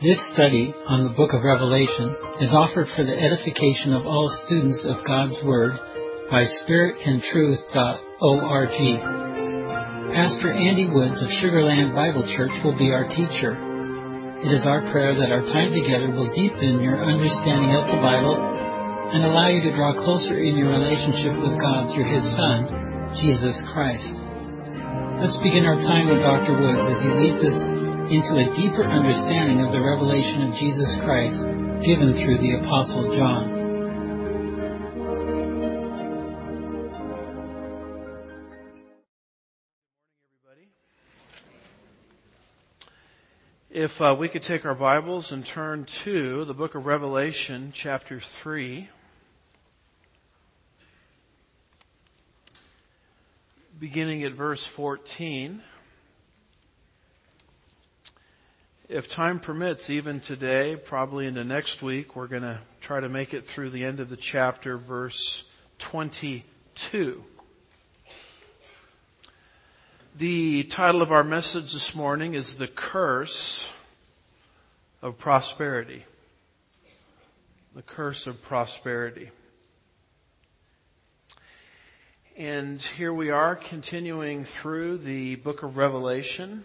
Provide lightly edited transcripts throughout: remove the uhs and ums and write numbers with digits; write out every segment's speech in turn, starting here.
This study on the book of Revelation is offered for the edification of all students of God's Word by spiritandtruth.org. Pastor Andy Woods of Sugarland Bible Church will be our teacher. It is our prayer that our time together will deepen your understanding of the Bible and allow you to draw closer in your relationship with God through His Son, Jesus Christ. Let's begin our time with Dr. Woods as he leads us into a deeper understanding of the revelation of Jesus Christ given through the Apostle John. If we could take our Bibles and turn to the book of Revelation, chapter 3, beginning at verse 14. If time permits, even today, probably into next week, we're going to try to make it through the end of the chapter, verse 22. The title of our message this morning is The Curse of Prosperity. The Curse of Prosperity. And here we are continuing through the book of Revelation.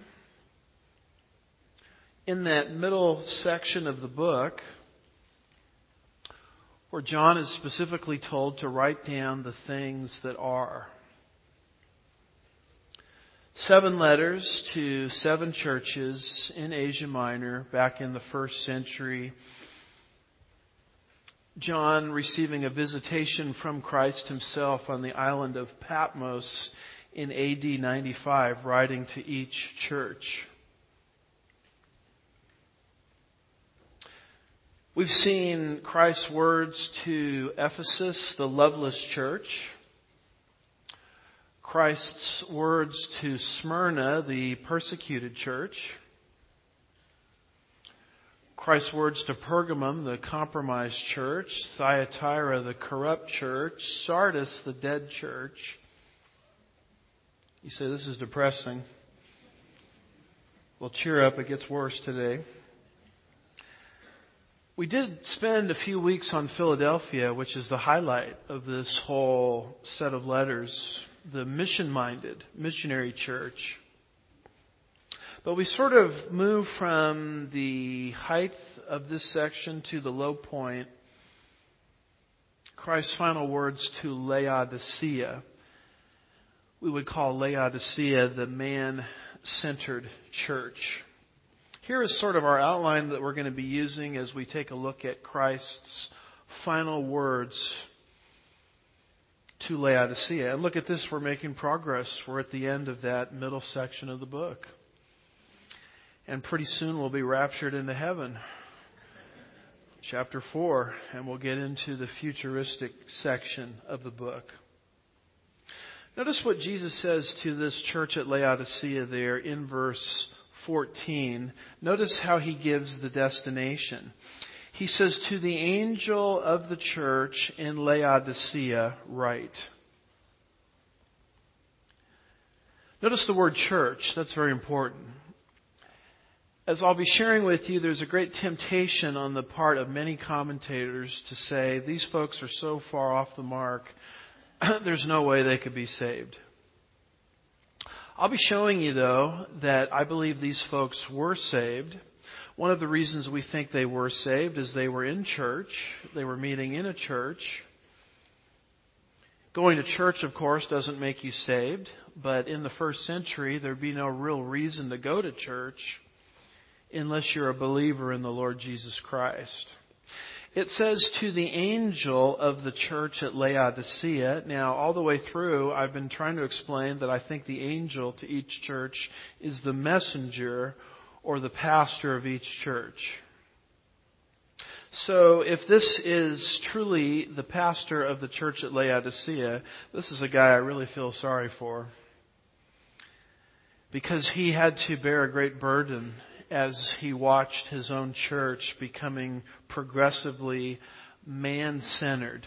In that middle section of the book, where John is specifically told to write down the things that are. 7 letters to 7 churches in Asia Minor back in the 1st century. John receiving a visitation from Christ himself on the island of Patmos in AD 95, writing to each church. We've seen Christ's words to Ephesus, the loveless church. Christ's words to Smyrna, the persecuted church. Christ's words to Pergamum, the compromised church. Thyatira, the corrupt church. Sardis, the dead church. You say, this is depressing. Well, cheer up, it gets worse today. We did spend a few weeks on Philadelphia, which is the highlight of this whole set of letters, the mission-minded, missionary church. But we sort of move from the height of this section to the low point, Christ's final words to Laodicea. We would call Laodicea the man-centered church. Here is sort of our outline that we're going to be using as we take a look at Christ's final words to Laodicea. And look at this, we're making progress. We're at the end of that middle section of the book. And pretty soon we'll be raptured into heaven. Chapter 4, and we'll get into the futuristic section of the book. Notice what Jesus says to this church at Laodicea there in verse 14. Notice how he gives the destination. He says, to the angel of the church in Laodicea, write. Notice the word church. That's very important. As I'll be sharing with you, there's a great temptation on the part of many commentators to say, these folks are so far off the mark, there's no way they could be saved. I'll be showing you, though, that I believe these folks were saved. One of the reasons we think they were saved is they were in church. They were meeting in a church. Going to church, of course, doesn't make you saved. But in the 1st century, there'd be no real reason to go to church unless you're a believer in the Lord Jesus Christ. It says to the angel of the church at Laodicea. Now, all the way through, I've been trying to explain that I think the angel to each church is the messenger or the pastor of each church. So, if this is truly the pastor of the church at Laodicea, this is a guy I really feel sorry for. Because he had to bear a great burden as he watched his own church becoming progressively man-centered.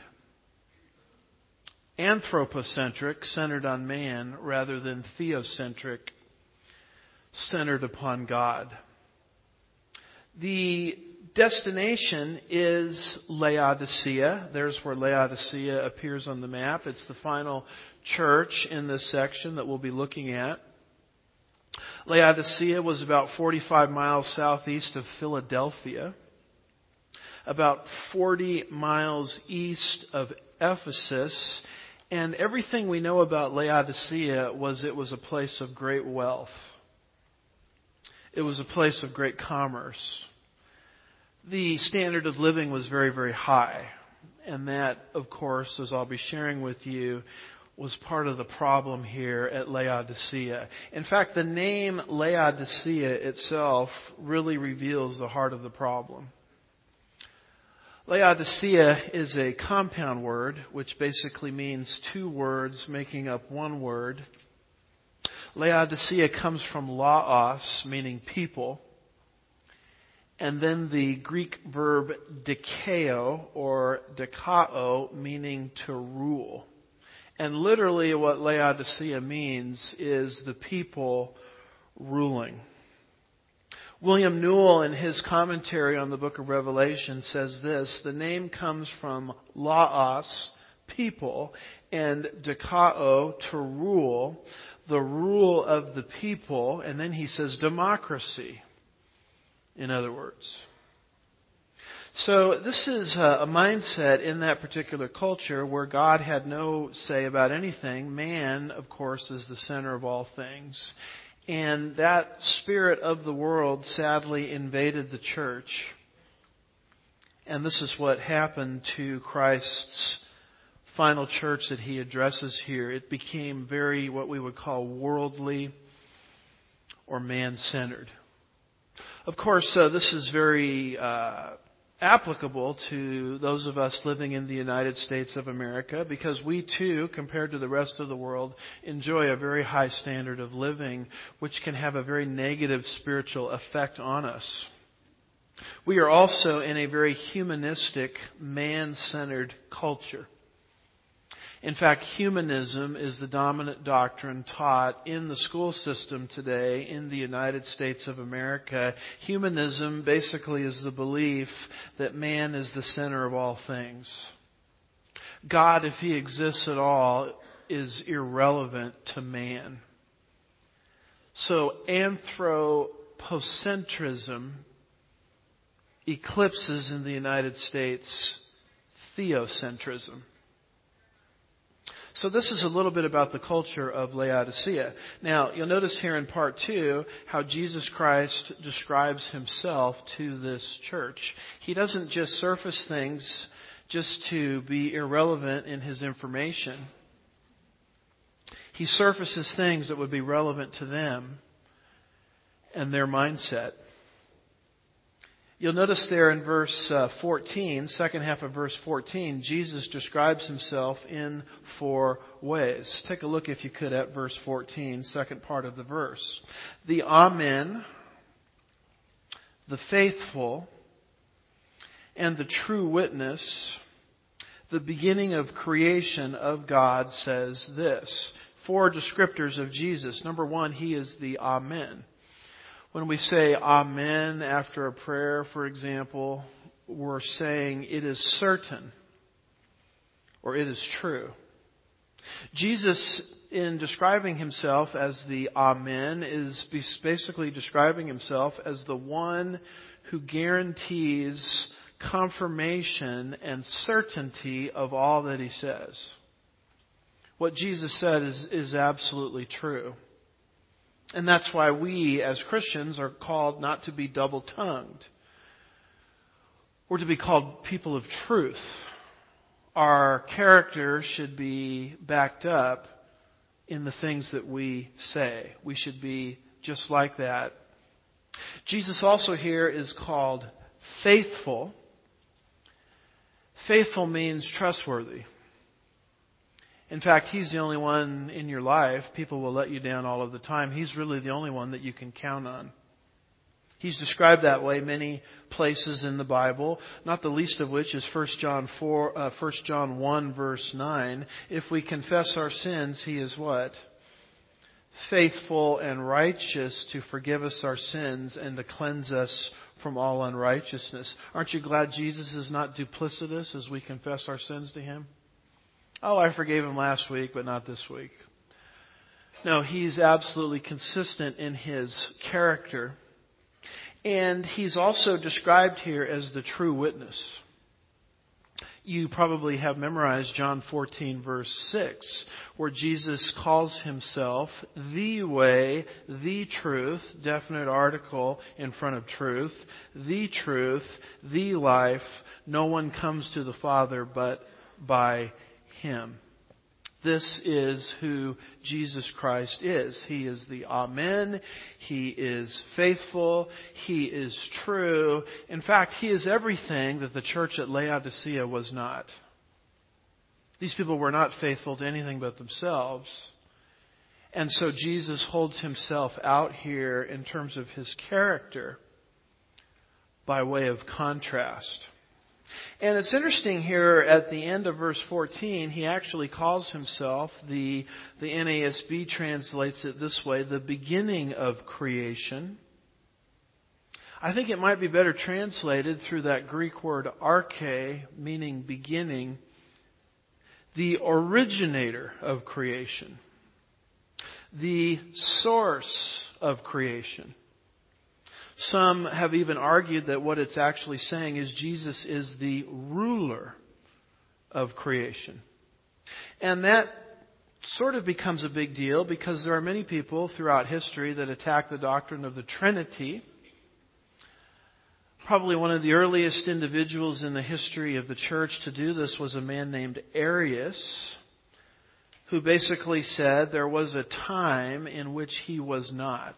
Anthropocentric, centered on man, rather than theocentric, centered upon God. The destination is Laodicea. There's where Laodicea appears on the map. It's the final church in this section that we'll be looking at. Laodicea was about 45 miles southeast of Philadelphia, about 40 miles east of Ephesus, and everything we know about Laodicea was it was a place of great wealth. It was a place of great commerce. The standard of living was very, very high. And that, of course, as I'll be sharing with you, was part of the problem here at Laodicea. In fact, the name Laodicea itself really reveals the heart of the problem. Laodicea is a compound word, which basically means two words making up one word. Laodicea comes from laos, meaning people, and then the Greek verb dikeo, or dikao, meaning to rule. And literally what Laodicea means is the people ruling. William Newell, in his commentary on the book of Revelation, says this: the name comes from laos, people, and dikao, to rule, the rule of the people, and then he says democracy, in other words. So this is a mindset in that particular culture where God had no say about anything. Man, of course, is the center of all things. And that spirit of the world sadly invaded the church. And this is what happened to Christ's final church that he addresses here. It became very, what we would call, worldly or man-centered. Of course, this is very applicable to those of us living in the United States of America, because we too, compared to the rest of the world, enjoy a very high standard of living, which can have a very negative spiritual effect on us. We are also in a very humanistic, man-centered culture. In fact, humanism is the dominant doctrine taught in the school system today in the United States of America. Humanism basically is the belief that man is the center of all things. God, if He exists at all, is irrelevant to man. So anthropocentrism eclipses in the United States theocentrism. So this is a little bit about the culture of Laodicea. Now, you'll notice here in part 2 how Jesus Christ describes Himself to this church. He doesn't just surface things just to be irrelevant in His information. He surfaces things that would be relevant to them and their mindset. You'll notice there in verse 14, second half of verse 14, Jesus describes Himself in 4 ways. Take a look, if you could, at verse 14, second part of the verse. The Amen, the faithful, and the true witness, the beginning of creation of God, says this. 4 descriptors of Jesus. Number 1, He is the Amen. When we say Amen after a prayer, for example, we're saying it is certain or it is true. Jesus, in describing Himself as the Amen, is basically describing Himself as the one who guarantees confirmation and certainty of all that He says. What Jesus said is absolutely true. And that's why we, as Christians, are called not to be double-tongued. We're to be called people of truth. Our character should be backed up in the things that we say. We should be just like that. Jesus also here is called faithful. Faithful means trustworthy. In fact, He's the only one in your life. People will let you down all of the time. He's really the only one that you can count on. He's described that way many places in the Bible, not the least of which is 1 John 1, verse 9. If we confess our sins, He is what? Faithful and righteous to forgive us our sins and to cleanse us from all unrighteousness. Aren't you glad Jesus is not duplicitous as we confess our sins to Him? Oh, I forgave him last week, but not this week. No, He's absolutely consistent in His character. And He's also described here as the true witness. You probably have memorized John 14 verse 6, where Jesus calls Himself the way, the truth, definite article in front of truth, the truth, the life. No one comes to the Father but by Him. This is who Jesus Christ is. He is the Amen. He is faithful. He is true. In fact, He is everything that the church at Laodicea was not. These people were not faithful to anything but themselves. And so Jesus holds Himself out here in terms of His character by way of contrast. And it's interesting here at the end of verse 14, He actually calls Himself, the NASB translates it this way, the beginning of creation. I think it might be better translated through that Greek word arche, meaning beginning, the originator of creation, the source of creation. Some have even argued that what it's actually saying is Jesus is the ruler of creation. And that sort of becomes a big deal because there are many people throughout history that attack the doctrine of the Trinity. Probably one of the earliest individuals in the history of the church to do this was a man named Arius, who basically said there was a time in which He was not.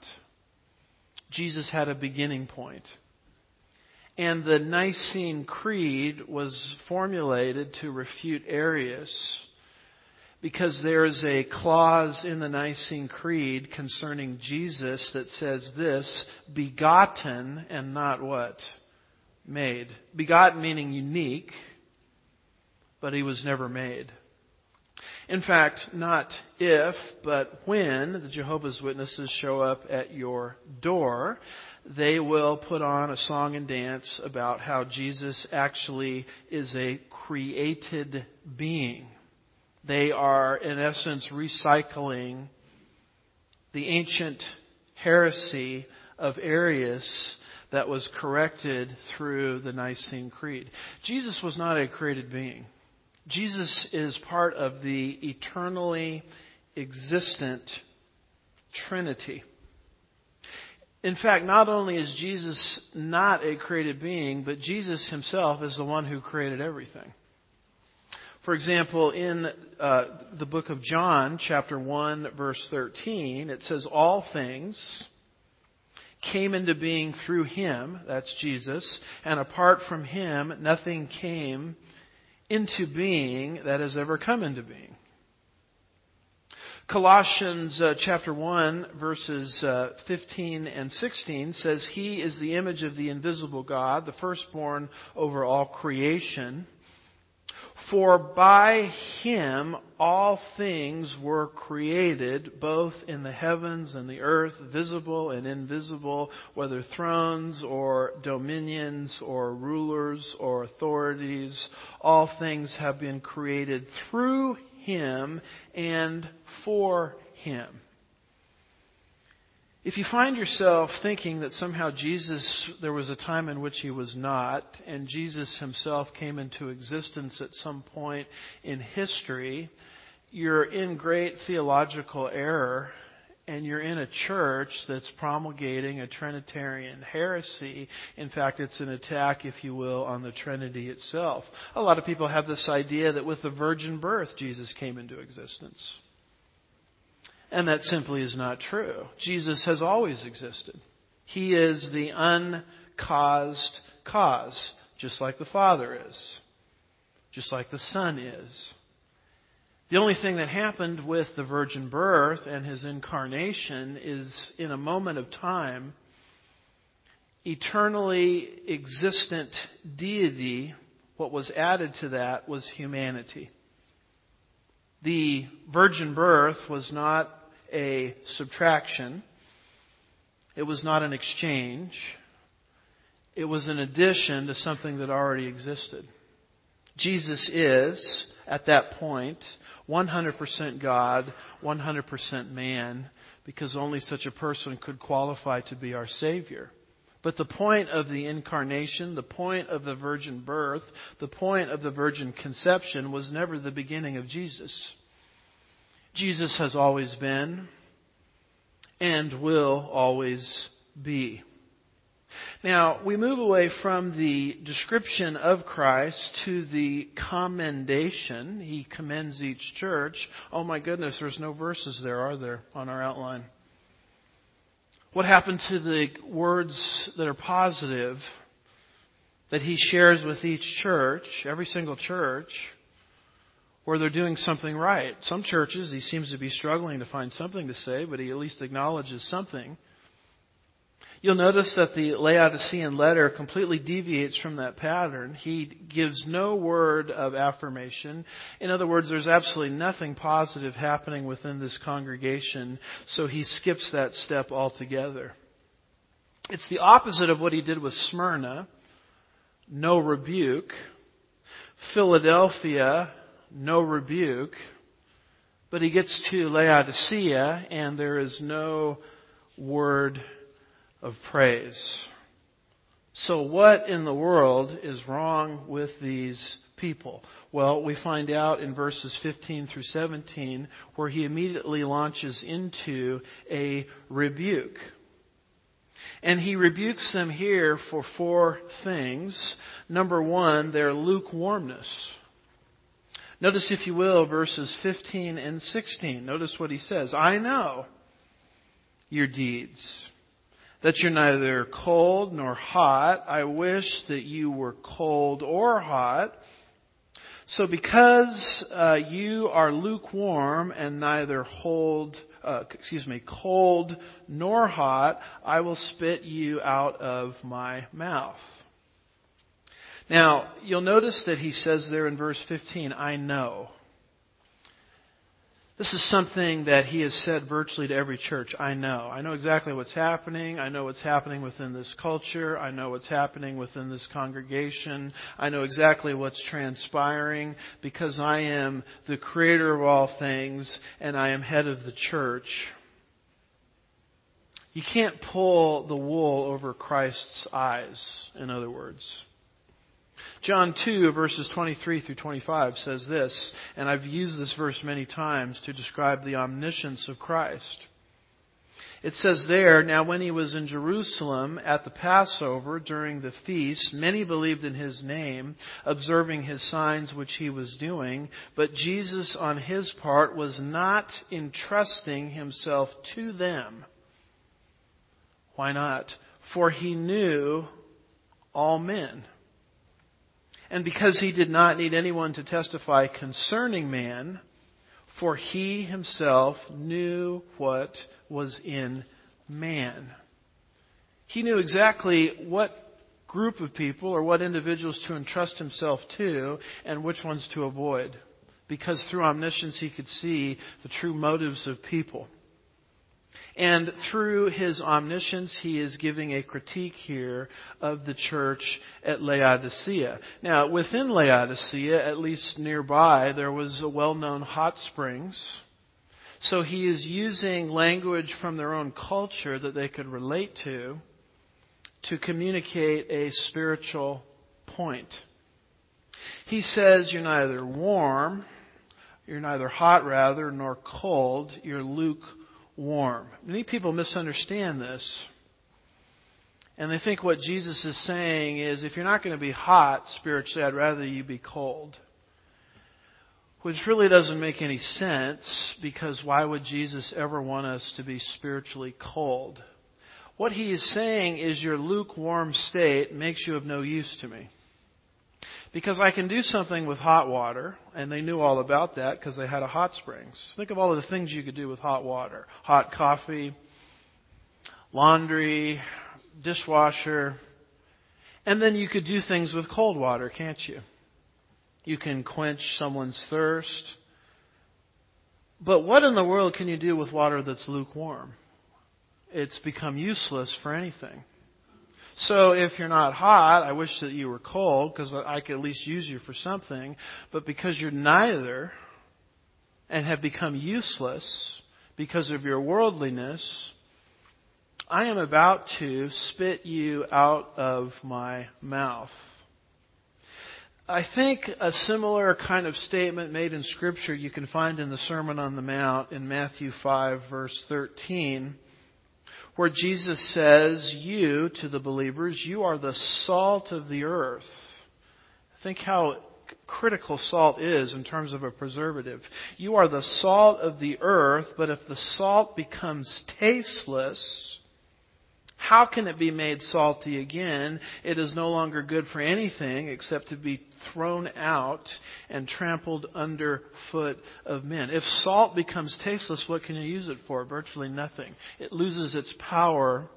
Jesus had a beginning point. And the Nicene Creed was formulated to refute Arius because there is a clause in the Nicene Creed concerning Jesus that says this, begotten and not what? Made. Begotten meaning unique, but He was never made. In fact, not if, but when the Jehovah's Witnesses show up at your door, they will put on a song and dance about how Jesus actually is a created being. They are, in essence, recycling the ancient heresy of Arius that was corrected through the Nicene Creed. Jesus was not a created being. Jesus is part of the eternally existent Trinity. In fact, not only is Jesus not a created being, but Jesus Himself is the one who created everything. For example, in the book of John, chapter 1, verse 13, it says, all things came into being through Him, that's Jesus, and apart from Him, nothing came into being that has ever come into being. Colossians chapter 1 verses 15 and 16 says, He is the image of the invisible God, the firstborn over all creation. For by Him all things were created, both in the heavens and the earth, visible and invisible, whether thrones or dominions or rulers or authorities. All things have been created through Him and for Him. If you find yourself thinking that somehow Jesus, there was a time in which He was not, and Jesus Himself came into existence at some point in history, you're in great theological error, and you're in a church that's promulgating a Trinitarian heresy. In fact, it's an attack, if you will, on the Trinity itself. A lot of people have this idea that with the virgin birth, Jesus came into existence. And that simply is not true. Jesus has always existed. He is the uncaused cause, just like the Father is, just like the Son is. The only thing that happened with the virgin birth and His incarnation is in a moment of time, eternally existent deity, what was added to that was humanity. The virgin birth was not a subtraction. It was not an exchange. It was an addition to something that already existed. Jesus is, at that point, 100% God, 100% man, because only such a person could qualify to be our Savior. But the point of the incarnation, the point of the virgin birth, the point of the virgin conception was never the beginning of Jesus. Jesus has always been and will always be. Now, we move away from the description of Christ to the commendation. He commends each church. Oh my goodness, there's no verses there, are there, on our outline? What happened to the words that are positive that he shares with each church, every single church, where they're doing something right? Some churches, he seems to be struggling to find something to say, but he at least acknowledges something. You'll notice that the Laodicean letter completely deviates from that pattern. He gives no word of affirmation. In other words, there's absolutely nothing positive happening within this congregation, so he skips that step altogether. It's the opposite of what he did with Smyrna. No rebuke. Philadelphia, no rebuke. But he gets to Laodicea, and there is no word of praise. So what in the world is wrong with these people? Well, we find out in verses 15 through 17, where he immediately launches into a rebuke. And he rebukes them here for 4 things. Number 1, their lukewarmness. Notice, if you will, verses 15 and 16. Notice what he says. I know your deeds, that you're neither cold nor hot. I wish that you were cold or hot. So because you are lukewarm and neither cold nor hot, I will spit you out of my mouth. Now, you'll notice that he says there in verse 15, I know. This is something that he has said virtually to every church. I know. I know exactly what's happening. I know what's happening within this culture. I know what's happening within this congregation. I know exactly what's transpiring because I am the creator of all things and I am head of the church. You can't pull the wool over Christ's eyes, in other words. John 2, verses 23 through 25 says this, and I've used this verse many times to describe the omniscience of Christ. It says there, now when he was in Jerusalem at the Passover during the feast, many believed in his name, observing his signs which he was doing. But Jesus on his part was not entrusting himself to them. Why not? For he knew all men. And because he did not need anyone to testify concerning man, for he himself knew what was in man. He knew exactly what group of people or what individuals to entrust himself to and which ones to avoid. Because through omniscience he could see the true motives of people. And through his omniscience, he is giving a critique here of the church at Laodicea. Now, within Laodicea, at least nearby, there was a well-known hot springs. So he is using language from their own culture that they could relate to communicate a spiritual point. He says, you're neither warm, you're neither hot rather, nor cold, you're lukewarm. Many people misunderstand this. And they think what Jesus is saying is, if you're not going to be hot spiritually, I'd rather you be cold. Which really doesn't make any sense, because why would Jesus ever want us to be spiritually cold? What he is saying is your lukewarm state makes you of no use to me. Because I can do something with hot water, and they knew all about that because they had a hot springs. Think of all of the things you could do with hot water. Hot coffee, laundry, dishwasher. And then you could do things with cold water, can't you? You can quench someone's thirst. But what in the world can you do with water that's lukewarm? It's become useless for anything. So if you're not hot, I wish that you were cold because I could at least use you for something. But because you're neither and have become useless because of your worldliness, I am about to spit you out of my mouth. I think a similar kind of statement made in Scripture you can find in the Sermon on the Mount in Matthew 5, verse 13, where Jesus says, you, to the believers, you are the salt of the earth. Think how critical salt is in terms of a preservative. You are the salt of the earth, but if the salt becomes tasteless, how can it be made salty again? It is no longer good for anything except to be thrown out and trampled underfoot of men. If salt becomes tasteless, what can you use it for? Virtually nothing. It loses its power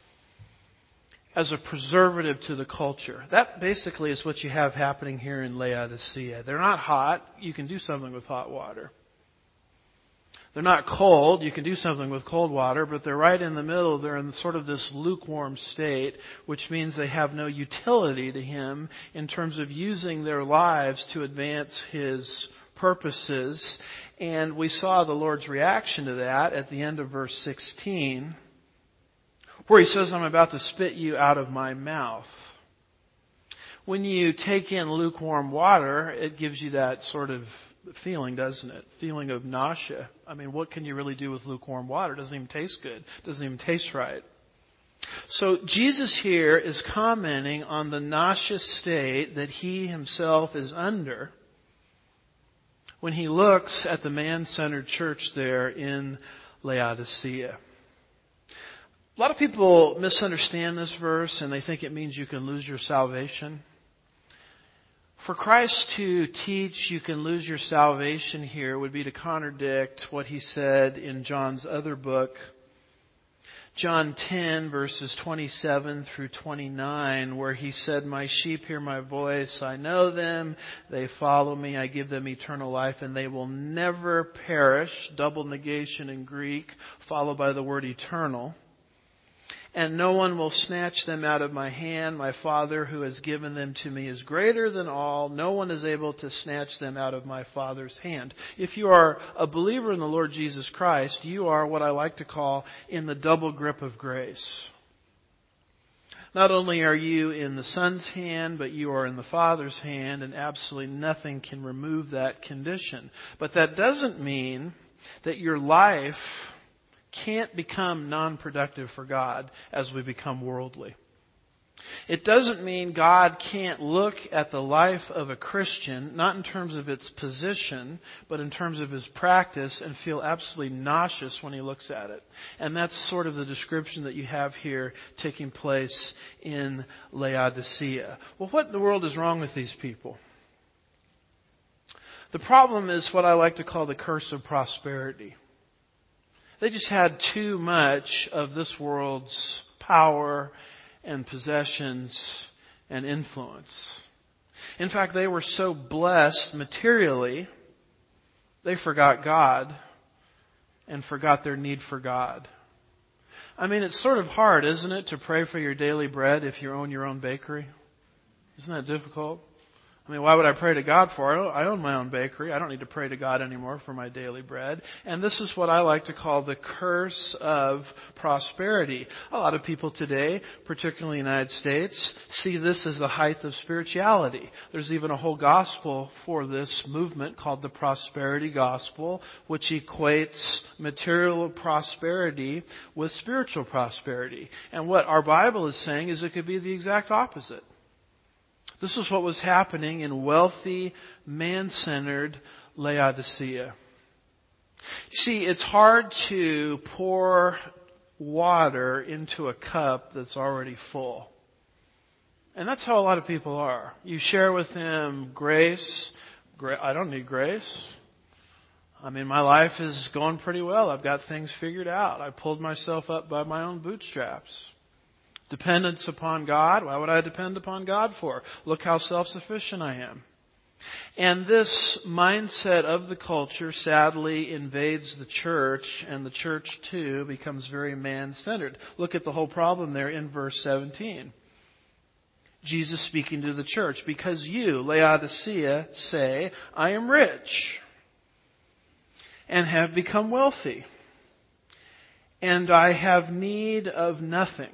as a preservative to the culture. That basically is what you have happening here in Laodicea. They're not hot. You can do something with hot water. They're not cold. You can do something with cold water, but they're right in the middle. They're in sort of this lukewarm state, which means they have no utility to Him in terms of using their lives to advance His purposes. And we saw the Lord's reaction to that at the end of verse 16, where He says, I'm about to spit you out of my mouth. When you take in lukewarm water, it gives you that sort of feeling, doesn't it? Feeling of nausea. I mean, what can you really do with lukewarm water? It doesn't even taste good. It doesn't even taste right. So Jesus here is commenting on the nauseous state that He Himself is under when He looks at the man-centered church there in Laodicea. A lot of people misunderstand this verse and they think it means you can lose your salvation. For Christ to teach you can lose your salvation here would be to contradict what He said in John's other book, John 10, verses 27 through 29, where He said, my sheep hear my voice, I know them, they follow me, I give them eternal life, and they will never perish, double negation in Greek, followed by the word eternal. And no one will snatch them out of my hand. My Father who has given them to me is greater than all. No one is able to snatch them out of my Father's hand. If you are a believer in the Lord Jesus Christ, you are what I like to call in the double grip of grace. Not only are you in the Son's hand, but you are in the Father's hand, and absolutely nothing can remove that condition. But that doesn't mean that your life can't become non-productive for God as we become worldly. It doesn't mean God can't look at the life of a Christian, not in terms of its position, but in terms of his practice, and feel absolutely nauseous when He looks at it. And that's sort of the description that you have here taking place in Laodicea. Well, what in the world is wrong with these people? The problem is what I like to call the curse of prosperity. They just had too much of this world's power and possessions and influence. In fact, they were so blessed materially, they forgot God and forgot their need for God. I mean, it's sort of hard, isn't it, to pray for your daily bread if you own your own bakery? Isn't that difficult? I mean, why would I pray to God for it? I own my own bakery. I don't need to pray to God anymore for my daily bread. And this is what I like to call the curse of prosperity. A lot of people today, particularly in the United States, see this as the height of spirituality. There's even a whole gospel for this movement called the prosperity gospel, which equates material prosperity with spiritual prosperity. And what our Bible is saying is it could be the exact opposite. This is what was happening in wealthy, man-centered Laodicea. You see, it's hard to pour water into a cup that's already full. And that's how a lot of people are. You share with them grace. I don't need grace. I mean, my life is going pretty well. I've got things figured out. I pulled myself up by my own bootstraps. Dependence upon God. Why would I depend upon God for? Look how self-sufficient I am. And this mindset of the culture sadly invades the church, and the church too becomes very man-centered. Look at the whole problem there in verse 17. Jesus speaking to the church, because you, Laodicea, say, I am rich and have become wealthy, and I have need of nothing.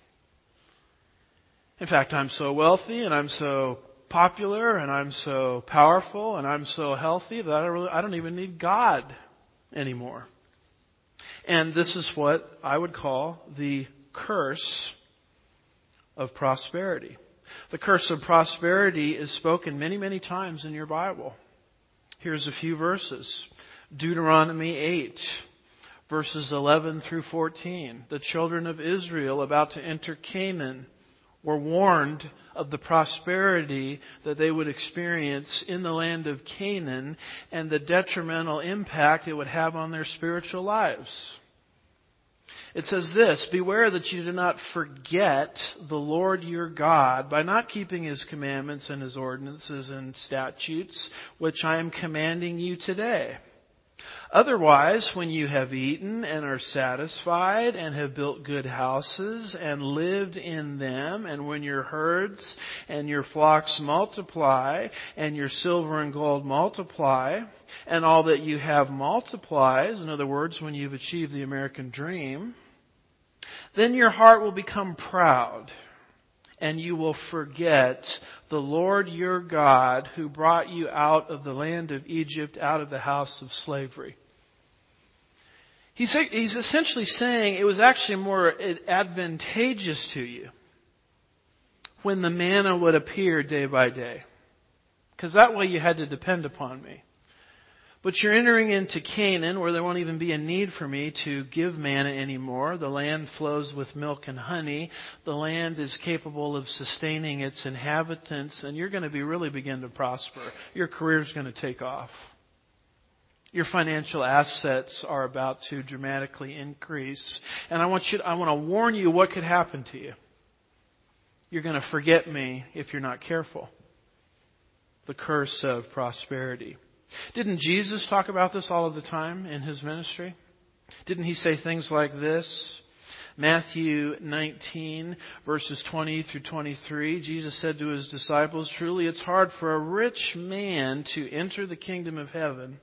In fact, I'm so wealthy and I'm so popular and I'm so powerful and I'm so healthy that I don't even need God anymore. And this is what I would call the curse of prosperity. The curse of prosperity is spoken many, many times in your Bible. Here's a few verses. Deuteronomy 8, verses 11 through 14. The children of Israel about to enter Canaan were warned of the prosperity that they would experience in the land of Canaan and the detrimental impact it would have on their spiritual lives. It says this, beware that you do not forget the Lord your God by not keeping His commandments and His ordinances and statutes, which I am commanding you today. Otherwise, when you have eaten and are satisfied and have built good houses and lived in them, and when your herds and your flocks multiply and your silver and gold multiply, and all that you have multiplies, in other words, when you've achieved the American dream, then your heart will become proud and you will forget the Lord your God who brought you out of the land of Egypt, out of the house of slavery. He's essentially saying it was actually more advantageous to you when the manna would appear day by day, because that way you had to depend upon me. But you're entering into Canaan where there won't even be a need for me to give manna anymore. The land flows with milk and honey. The land is capable of sustaining its inhabitants, and you're going to really begin to prosper. Your career's going to take off. Your financial assets are about to dramatically increase. And I want to warn you what could happen to you. You're going to forget me if you're not careful. The curse of prosperity. Didn't Jesus talk about this all of the time in His ministry? Didn't He say things like this? Matthew 19, verses 20 through 23, Jesus said to His disciples, truly it's hard for a rich man to enter the kingdom of heaven.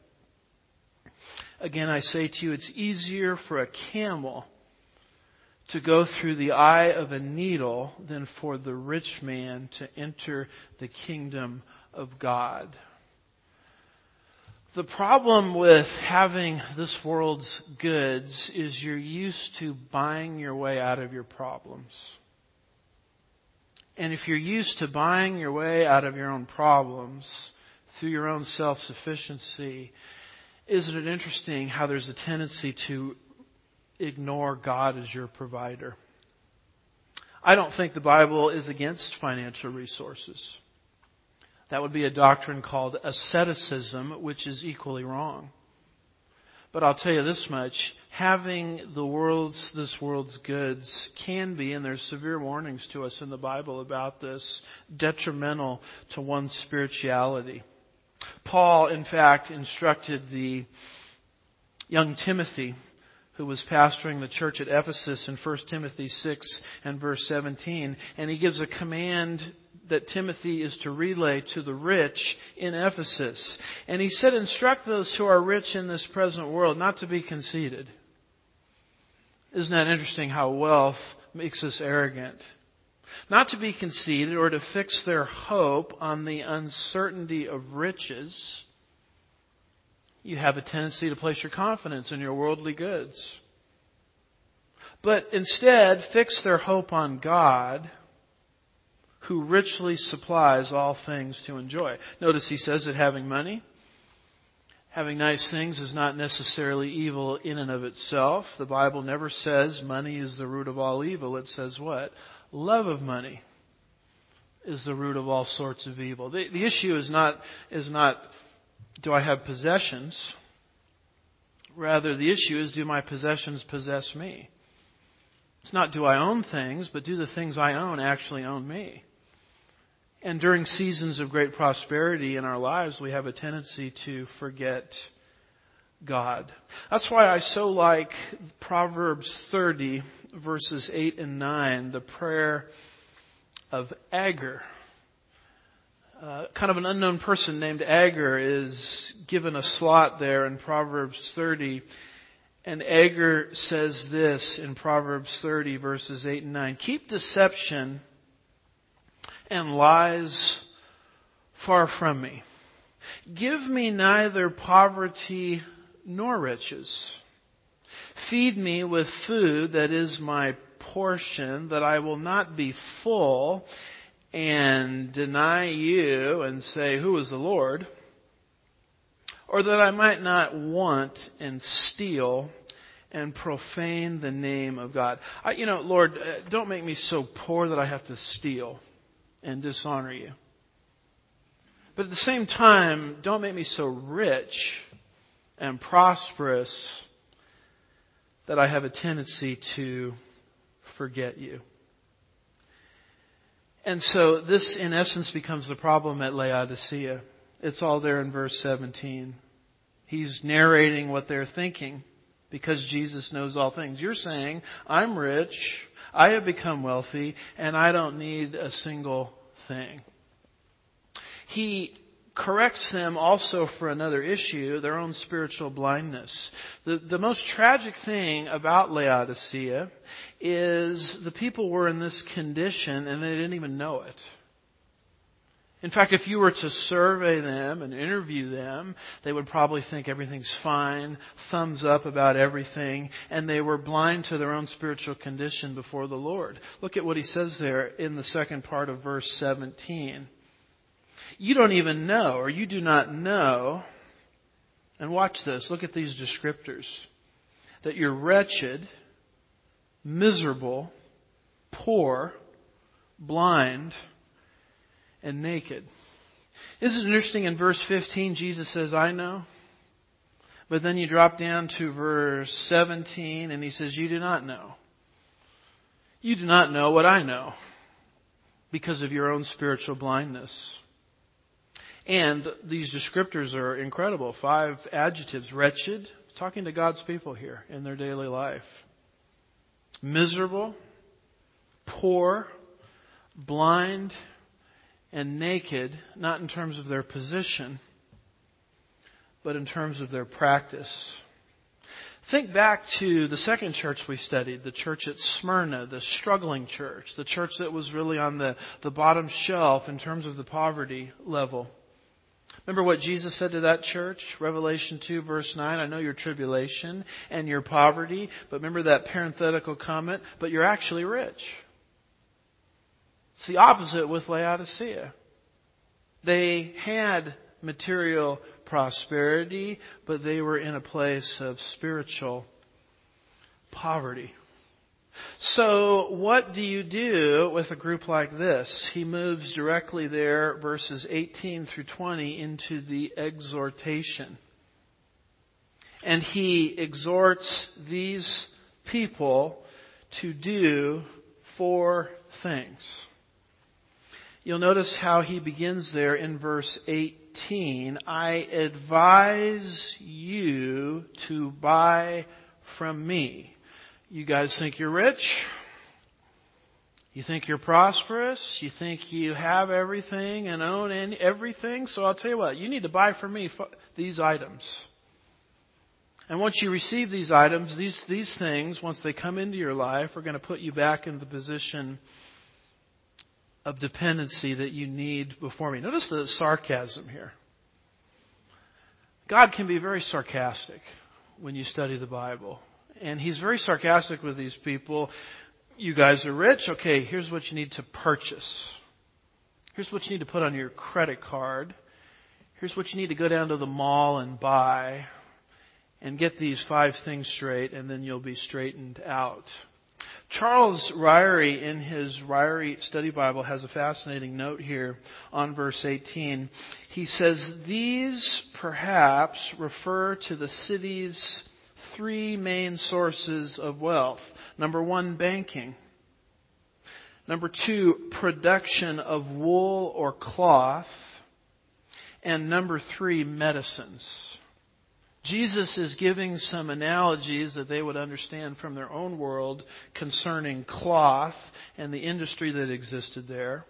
Again, I say to you, it's easier for a camel to go through the eye of a needle than for the rich man to enter the kingdom of God. The problem with having this world's goods is you're used to buying your way out of your problems. And if you're used to buying your way out of your own problems through your own self-sufficiency, isn't it interesting how there's a tendency to ignore God as your provider? I don't think the Bible is against financial resources. That would be a doctrine called asceticism, which is equally wrong. But I'll tell you this much, having this world's goods can be, and there's severe warnings to us in the Bible about this, detrimental to one's spirituality. Paul, in fact, instructed the young Timothy, who was pastoring the church at Ephesus in 1 Timothy 6 and verse 17, and he gives a command that Timothy is to relay to the rich in Ephesus. And he said, instruct those who are rich in this present world not to be conceited. Isn't that interesting how wealth makes us arrogant? Not to be conceited or to fix their hope on the uncertainty of riches. You have a tendency to place your confidence in your worldly goods. But instead, fix their hope on God, who richly supplies all things to enjoy. Notice he says that having money, having nice things is not necessarily evil in and of itself. The Bible never says money is the root of all evil. It says what? Love of money is the root of all sorts of evil. The issue is not do I have possessions? Rather, the issue is, do my possessions possess me? It's not do I own things, but do the things I own actually own me? And during seasons of great prosperity in our lives, we have a tendency to forget God. That's why I so like Proverbs 30, verses 8 and 9, the prayer of Agur. Kind of an unknown person named Agur is given a slot there in Proverbs 30. And Agur says this in Proverbs 30, verses 8 and 9. Keep deception and lies far from me. Give me neither poverty nor riches. Feed me with food that is my portion, that I will not be full and deny you and say, who is the Lord? Or that I might not want and steal and profane the name of God. Lord, don't make me so poor that I have to steal and dishonor you. But at the same time, don't make me so rich and prosperous that I have a tendency to forget you. And so this, in essence, becomes the problem at Laodicea. It's all there in verse 17. He's narrating what they're thinking because Jesus knows all things. You're saying, I'm rich, I have become wealthy, and I don't need a single thing. He corrects them also for another issue, their own spiritual blindness. The most tragic thing about Laodicea is the people were in this condition and they didn't even know it. In fact, if you were to survey them and interview them, they would probably think everything's fine, thumbs up about everything, and they were blind to their own spiritual condition before the Lord. Look at what he says there in the second part of verse 17. You don't even know, or you do not know, and watch this, look at these descriptors, that you're wretched, miserable, poor, blind, and naked. Isn't it interesting in verse 15 Jesus says, I know? But then you drop down to verse 17 and he says, you do not know. You do not know what I know because of your own spiritual blindness. And these descriptors are incredible. 5 adjectives. Wretched, talking to God's people here in their daily life. Miserable, poor, blind, and naked, not in terms of their position, but in terms of their practice. Think back to the second church we studied, the church at Smyrna, the struggling church, the church that was really on the bottom shelf in terms of the poverty level. Remember what Jesus said to that church? Revelation 2 verse 9, I know your tribulation and your poverty, but remember that parenthetical comment, but you're actually rich. It's the opposite with Laodicea. They had material prosperity, but they were in a place of spiritual poverty. So what do you do with a group like this? He moves directly there, verses 18 through 20, into the exhortation. And he exhorts these people to do 4 things. You'll notice how he begins there in verse 18. I advise you to buy from me. You guys think you're rich? You think you're prosperous? You think you have everything and own everything? So I'll tell you what, you need to buy from me these items. And once you receive these items, these things, once they come into your life, are going to put you back in the position of dependency that you need before me. Notice the sarcasm here. God can be very sarcastic when you study the Bible. And He's very sarcastic with these people. You guys are rich. Okay, here's what you need to purchase. Here's what you need to put on your credit card. Here's what you need to go down to the mall and buy. And get these 5 things straight, and then you'll be straightened out. Charles Ryrie, in his Ryrie Study Bible, has a fascinating note here on verse 18. He says, these perhaps refer to the city's 3 main sources of wealth. Number 1, banking. Number 2, production of wool or cloth. And number 3, medicines. Jesus is giving some analogies that they would understand from their own world concerning cloth and the industry that existed there,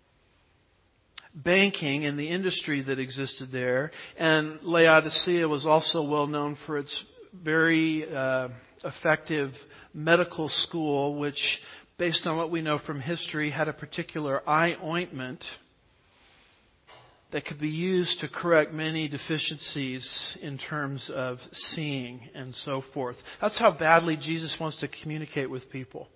banking and the industry that existed there. And Laodicea was also well known for its very effective medical school, which, based on what we know from history, had a particular eye ointment that could be used to correct many deficiencies in terms of seeing and so forth. That's how badly Jesus wants to communicate with people.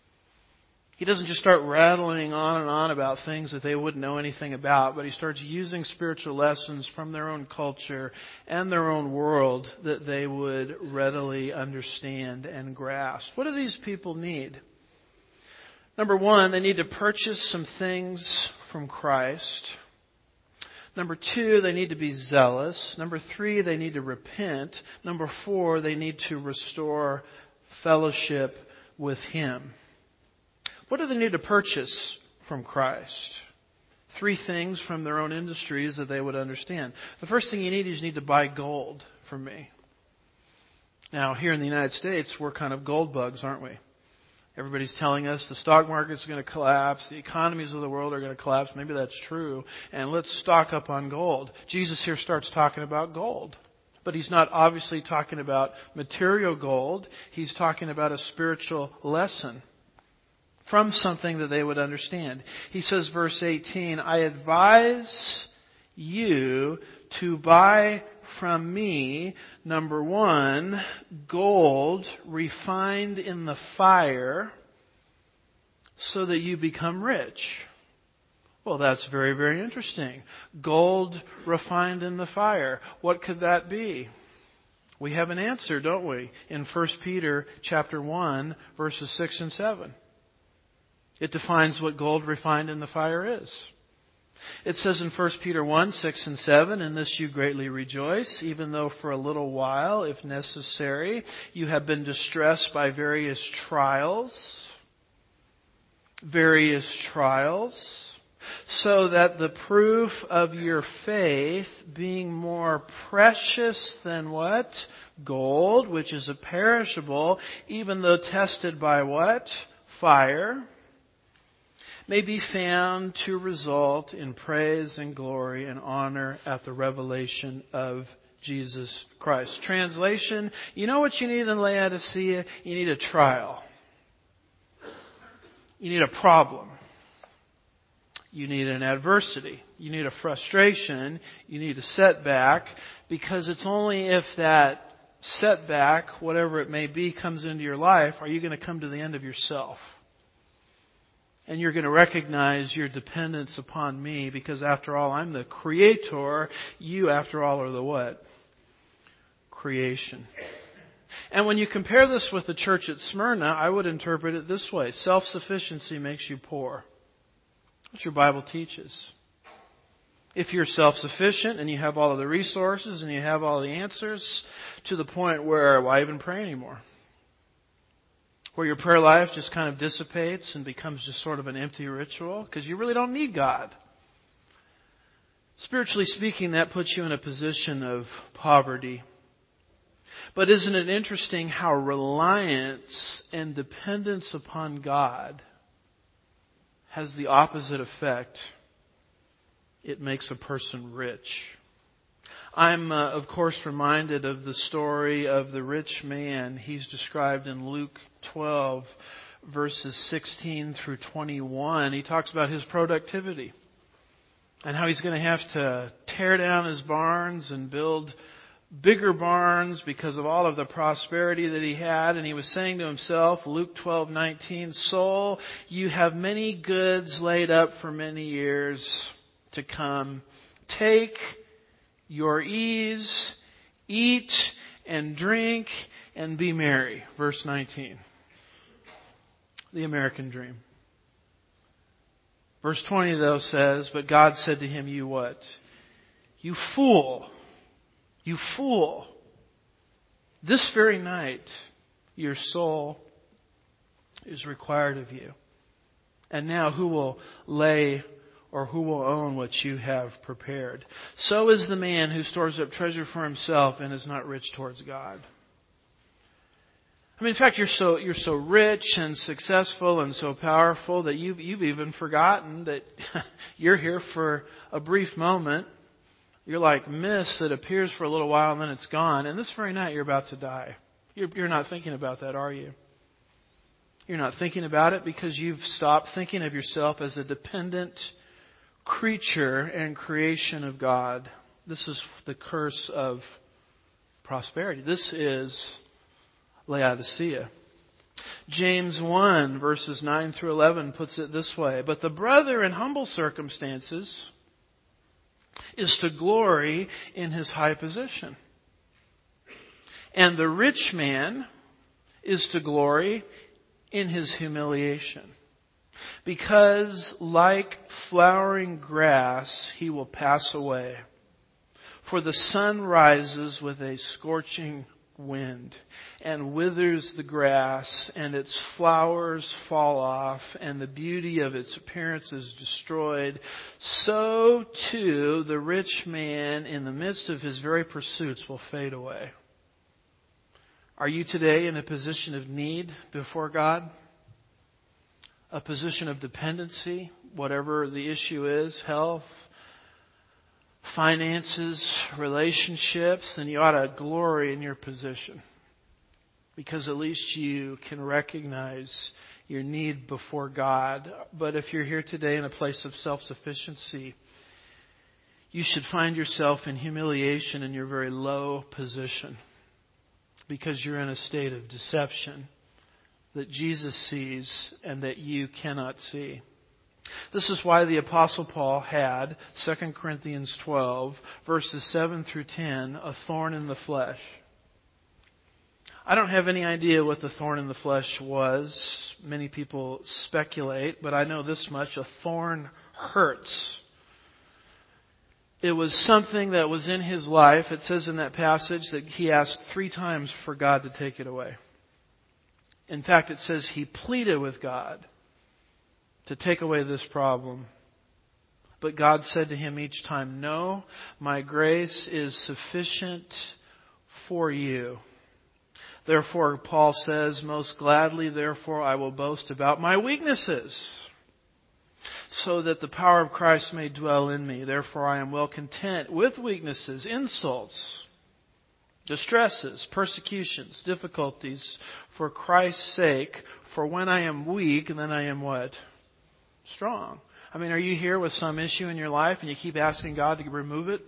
He doesn't just start rattling on and on about things that they wouldn't know anything about, but he starts using spiritual lessons from their own culture and their own world that they would readily understand and grasp. What do these people need? Number one, they need to purchase some things from Christ. Number two, they need to be zealous. Number three, they need to repent. Number four, they need to restore fellowship with Him. What do they need to purchase from Christ? Three things from their own industries that they would understand. The first thing you need to buy gold from me. Now, here in the United States, we're kind of gold bugs, aren't we? Everybody's telling us the stock market's going to collapse, the economies of the world are going to collapse. Maybe that's true. And let's stock up on gold. Jesus here starts talking about gold. But He's not obviously talking about material gold. He's talking about a spiritual lesson from something that they would understand. He says, verse 18, I advise you to buy from me, number one, gold refined in the fire so that you become rich. Well, that's very, very interesting. Gold refined in the fire. What could that be? We have an answer, don't we? In 1 Peter chapter 1, verses 6 and 7. It defines what gold refined in the fire is. It says in 1 Peter 1, 6 and 7, in this you greatly rejoice, even though for a little while, if necessary, you have been distressed by various trials, so that the proof of your faith, being more precious than what? Gold, which is imperishable, even though tested by what? Fire, may be found to result in praise and glory and honor at the revelation of Jesus Christ. Translation, you know what you need in Laodicea? You need a trial. You need a problem. You need an adversity. You need a frustration. You need a setback, because it's only if that setback, whatever it may be, comes into your life, are you going to come to the end of yourself. And you're going to recognize your dependence upon me, because after all, I'm the creator. You, after all, are the what? Creation. And when you compare this with the church at Smyrna, I would interpret it this way. Self-sufficiency makes you poor. That's what your Bible teaches. If you're self-sufficient and you have all of the resources and you have all the answers, to the point where, why even pray anymore? Where your prayer life just kind of dissipates and becomes just sort of an empty ritual because you really don't need God. Spiritually speaking, that puts you in a position of poverty. But isn't it interesting how reliance and dependence upon God has the opposite effect? It makes a person rich. I'm, of course, reminded of the story of the rich man. He's described in Luke 12, verses 16 through 21. He talks about his productivity and how he's going to have to tear down his barns and build bigger barns because of all of the prosperity that he had. And he was saying to himself, Luke 12:19, "Soul, you have many goods laid up for many years to come. Take your ease, eat and drink and be merry." Verse 19. The American dream. Verse 20 though says, "But God said to him, you what? You fool. You fool. This very night your soul is required of you. And now who will lay or who will own what you have prepared? So is the man who stores up treasure for himself and is not rich towards God. I mean, in fact, you're so rich and successful and so powerful that you've even forgotten that you're here for a brief moment. You're like mist that appears for a little while and then it's gone. And this very night you're about to die. You're not thinking about that, are you? You're not thinking about it because you've stopped thinking of yourself as a dependent creature and creation of God. This is the curse of prosperity. This is Laodicea. James 1 verses 9 through 11 puts it this way. But the brother in humble circumstances is to glory in his high position. And the rich man is to glory in his humiliation. Because like flowering grass, he will pass away. For the sun rises with a scorching wind and withers the grass, and its flowers fall off, and the beauty of its appearance is destroyed. So too the rich man in the midst of his very pursuits will fade away. Are you today in a position of need before God? A position of dependency, whatever the issue is, health, finances, relationships, then you ought to glory in your position. Because at least you can recognize your need before God. But if you're here today in a place of self-sufficiency, you should find yourself in humiliation in your very low position. Because you're in a state of deception that Jesus sees and that you cannot see. This is why the Apostle Paul had, 2 Corinthians 12, verses 7 through 10, a thorn in the flesh. I don't have any idea what the thorn in the flesh was. Many people speculate, but I know this much. A thorn hurts. It was something that was in his life. It says in that passage that he asked 3 times for God to take it away. In fact, it says he pleaded with God to take away this problem. But God said to him each time, "No, my grace is sufficient for you." Therefore, Paul says, "Most gladly, therefore, I will boast about my weaknesses, so that the power of Christ may dwell in me. Therefore, I am well content with weaknesses, insults, distresses, persecutions, difficulties, for Christ's sake. For when I am weak, then I am what? Strong." I mean, are you here with some issue in your life and you keep asking God to remove it?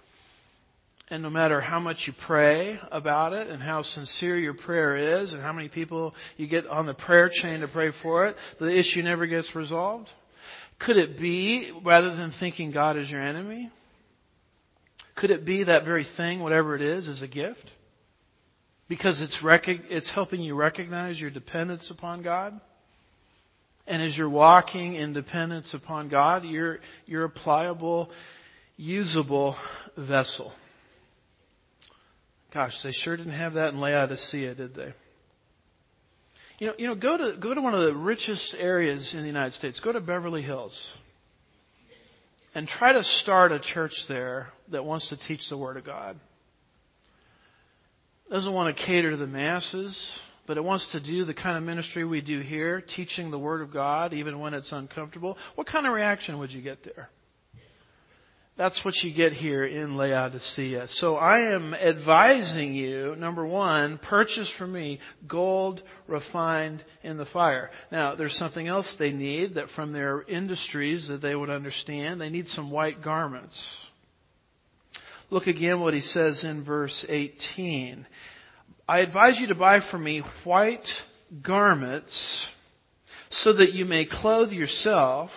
And no matter how much you pray about it and how sincere your prayer is and how many people you get on the prayer chain to pray for it, the issue never gets resolved? Could it be, rather than thinking God is your enemy, could it be that very thing, whatever it is a gift? Because it's helping you recognize your dependence upon God? And as you're walking in dependence upon God, you're a pliable, usable vessel. Gosh, they sure didn't have that in Laodicea, did they? You know, go to one of the richest areas in the United States. Go to Beverly Hills. And try to start a church there that wants to teach the Word of God. Doesn't want to cater to the masses, but it wants to do the kind of ministry we do here, teaching the Word of God even when it's uncomfortable. What kind of reaction would you get there? That's what you get here in Laodicea. So I am advising you, number one, purchase from me gold refined in the fire. Now, there's something else they need that from their industries that they would understand. They need some white garments. Look again what he says in verse 18. I advise you to buy from me white garments so that you may clothe yourself,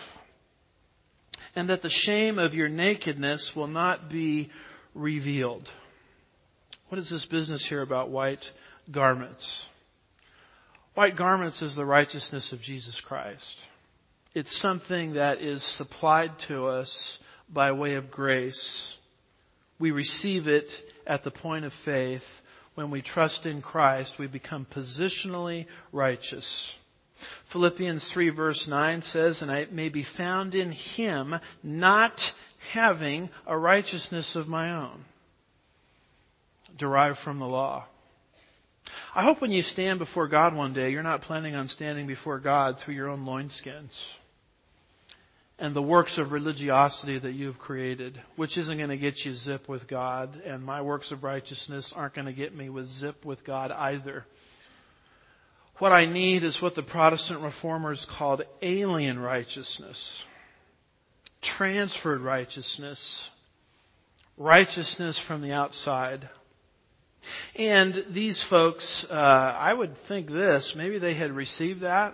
and that the shame of your nakedness will not be revealed. What is this business here about white garments? White garments is the righteousness of Jesus Christ. It's something that is supplied to us by way of grace. We receive it at the point of faith. When we trust in Christ, we become positionally righteous. Philippians 3 verse 9 says, "And I may be found in Him, not having a righteousness of my own, derived from the law." I hope when you stand before God one day, you're not planning on standing before God through your own loinskins and the works of religiosity that you've created, which isn't going to get you zip with God, and my works of righteousness aren't going to get me with zip with God either. What I need is what the Protestant reformers called alien righteousness, transferred righteousness, righteousness from the outside. And these folks, I would think this, maybe they had received that,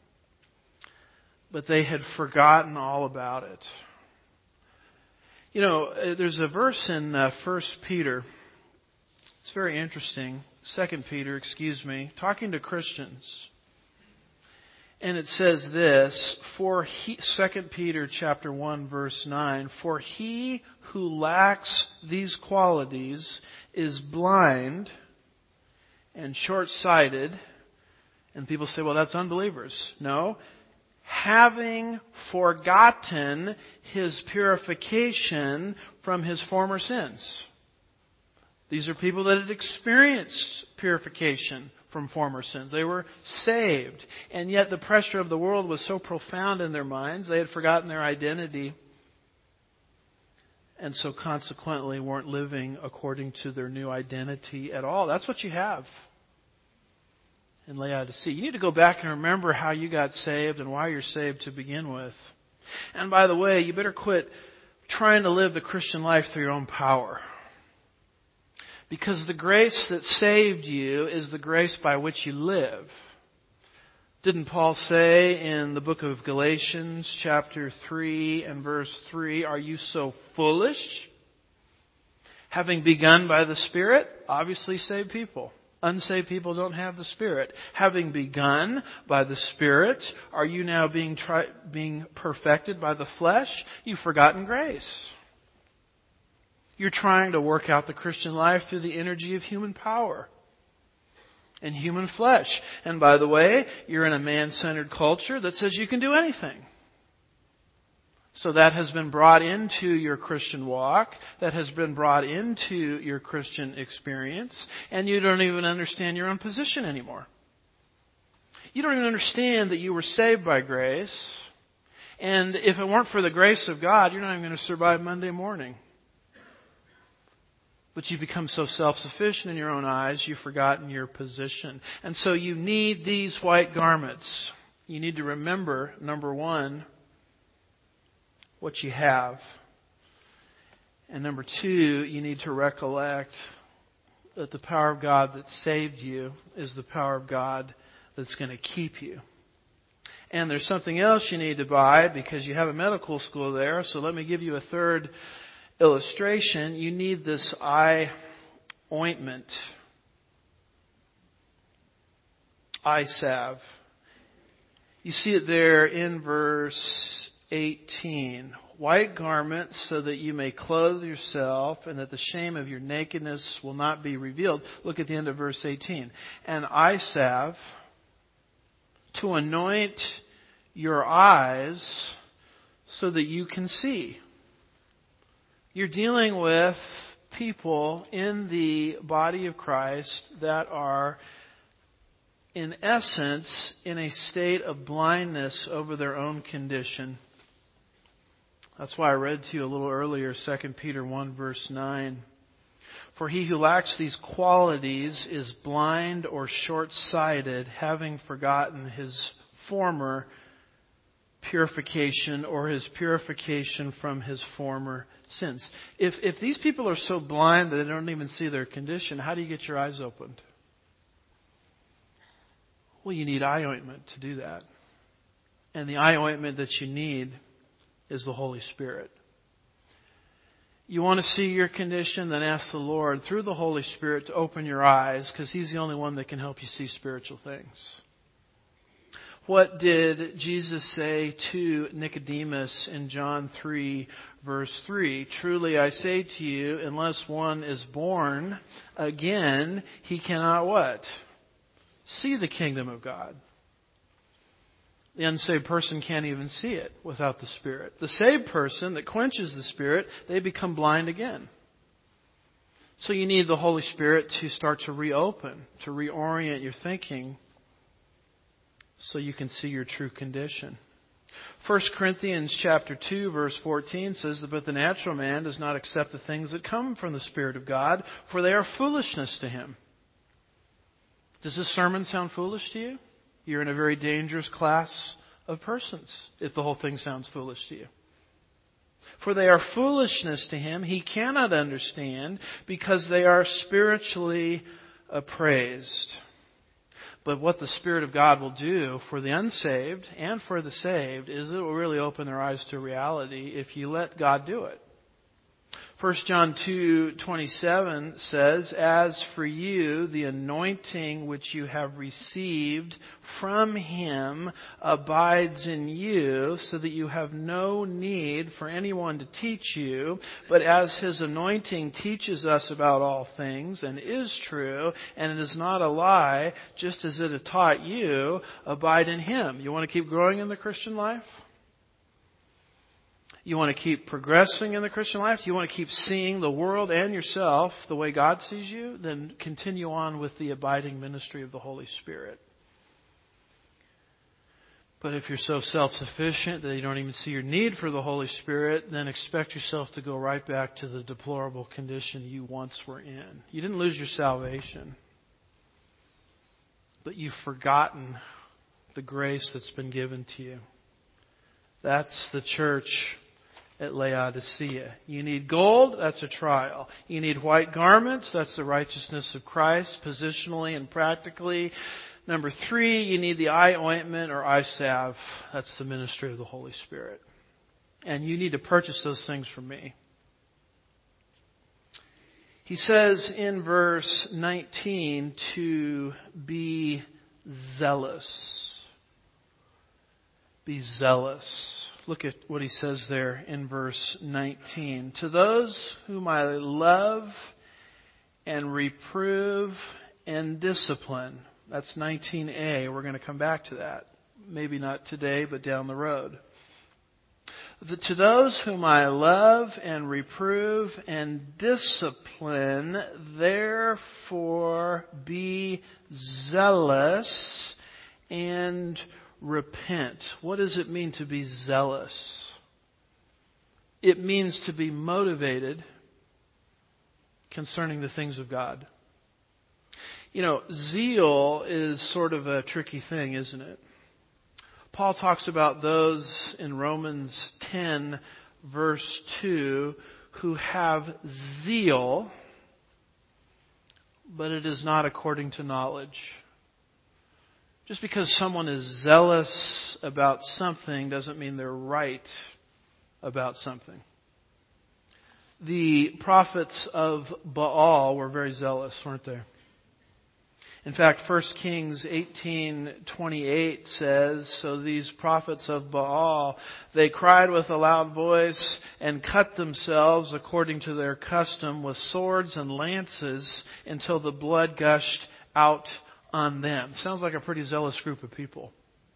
but they had forgotten all about it. You know, there's a verse in 1 Peter. It's very interesting. 2 Peter, talking to Christians. And it says this, 2 Peter chapter 1 verse 9, "For he who lacks these qualities is blind and short-sighted." And people say, well, that's unbelievers. No. "Having forgotten his purification from his former sins." These are people that had experienced purification from former sins. They were saved. And yet the pressure of the world was so profound in their minds, they had forgotten their identity. And so consequently weren't living according to their new identity at all. That's what you have in Laodicea. You need to go back and remember how you got saved and why you're saved to begin with. And by the way, you better quit trying to live the Christian life through your own power. Because the grace that saved you is the grace by which you live. Didn't Paul say in the book of Galatians chapter 3 and verse 3, "Are you so foolish? Having begun by the Spirit," obviously saved people. Unsaved people don't have the Spirit. "Having begun by the Spirit, are you now being perfected by the flesh? You've forgotten grace. You're trying to work out the Christian life through the energy of human power and human flesh. And by the way, you're in a man-centered culture that says you can do anything. So that has been brought into your Christian walk, that has been brought into your Christian experience, and you don't even understand your own position anymore. You don't even understand that you were saved by grace, and if it weren't for the grace of God, you're not even going to survive Monday morning. But you've become so self-sufficient in your own eyes, you've forgotten your position. And so you need these white garments. You need to remember, number one, what you have. And number two, you need to recollect that the power of God that saved you is the power of God that's going to keep you. And there's something else you need to buy because you have a medical school there. So let me give you a third illustration. You need this eye ointment, eye salve. You see it there in verse 18. "White garments so that you may clothe yourself and that the shame of your nakedness will not be revealed." Look at the end of verse 18. "And eye salve to anoint your eyes so that you can see." You're dealing with people in the body of Christ that are, in essence, in a state of blindness over their own condition. That's why I read to you a little earlier, 2 Peter 1 verse 9. "For he who lacks these qualities is blind or short-sighted, having forgotten his former purification or his purification from his former sins." If these people are so blind that they don't even see their condition, how do you get your eyes opened? Well, you need eye ointment to do that. And the eye ointment that you need is the Holy Spirit. You want to see your condition, then ask the Lord through the Holy Spirit to open your eyes, because He's the only one that can help you see spiritual things. What did Jesus say to Nicodemus in John 3, verse 3? "Truly I say to you, unless one is born again, he cannot" what? "See the kingdom of God." The unsaved person can't even see it without the Spirit. The saved person that quenches the Spirit, they become blind again. So you need the Holy Spirit to start to reopen, to reorient your thinking so you can see your true condition. 1 Corinthians chapter 2 verse 14 says that, but the natural man does not accept the things that come from the Spirit of God, for they are foolishness to him. Does this sermon sound foolish to you? You're in a very dangerous class of persons if the whole thing sounds foolish to you. For they are foolishness to him. He cannot understand because they are spiritually appraised. But what the Spirit of God will do for the unsaved and for the saved is it will really open their eyes to reality if you let God do it. 1 John 2:27 says, as for you, the anointing which you have received from Him abides in you, so that you have no need for anyone to teach you. But as His anointing teaches us about all things, and is true, and it is not a lie, just as it had taught you, abide in Him. You want to keep growing in the Christian life? You want to keep progressing in the Christian life? You want to keep seeing the world and yourself the way God sees you? Then continue on with the abiding ministry of the Holy Spirit. But if you're so self-sufficient that you don't even see your need for the Holy Spirit, then expect yourself to go right back to the deplorable condition you once were in. You didn't lose your salvation, but you've forgotten the grace that's been given to you. That's the church at Laodicea. You need gold, that's a trial. You need white garments, that's the righteousness of Christ, positionally and practically. Number 3, you need the eye ointment or eye salve. That's the ministry of the Holy Spirit. And you need to purchase those things from me. He says in verse 19 to be zealous. Be zealous. Look at what he says there in verse 19. To those whom I love and reprove and discipline. That's 19a. We're going to come back to that. Maybe not today, but down the road. To those whom I love and reprove and discipline, therefore be zealous and repent. What does it mean to be zealous? It means to be motivated concerning the things of God. You know, zeal is sort of a tricky thing, isn't it? Paul talks about those in Romans 10 verse 2 who have zeal, but it is not according to knowledge. Just because someone is zealous about something doesn't mean they're right about something. The prophets of Baal were very zealous, weren't they? In fact, 1 Kings 18:28 says, so these prophets of Baal, they cried with a loud voice and cut themselves according to their custom with swords and lances until the blood gushed out on them. Sounds like a pretty zealous group of people.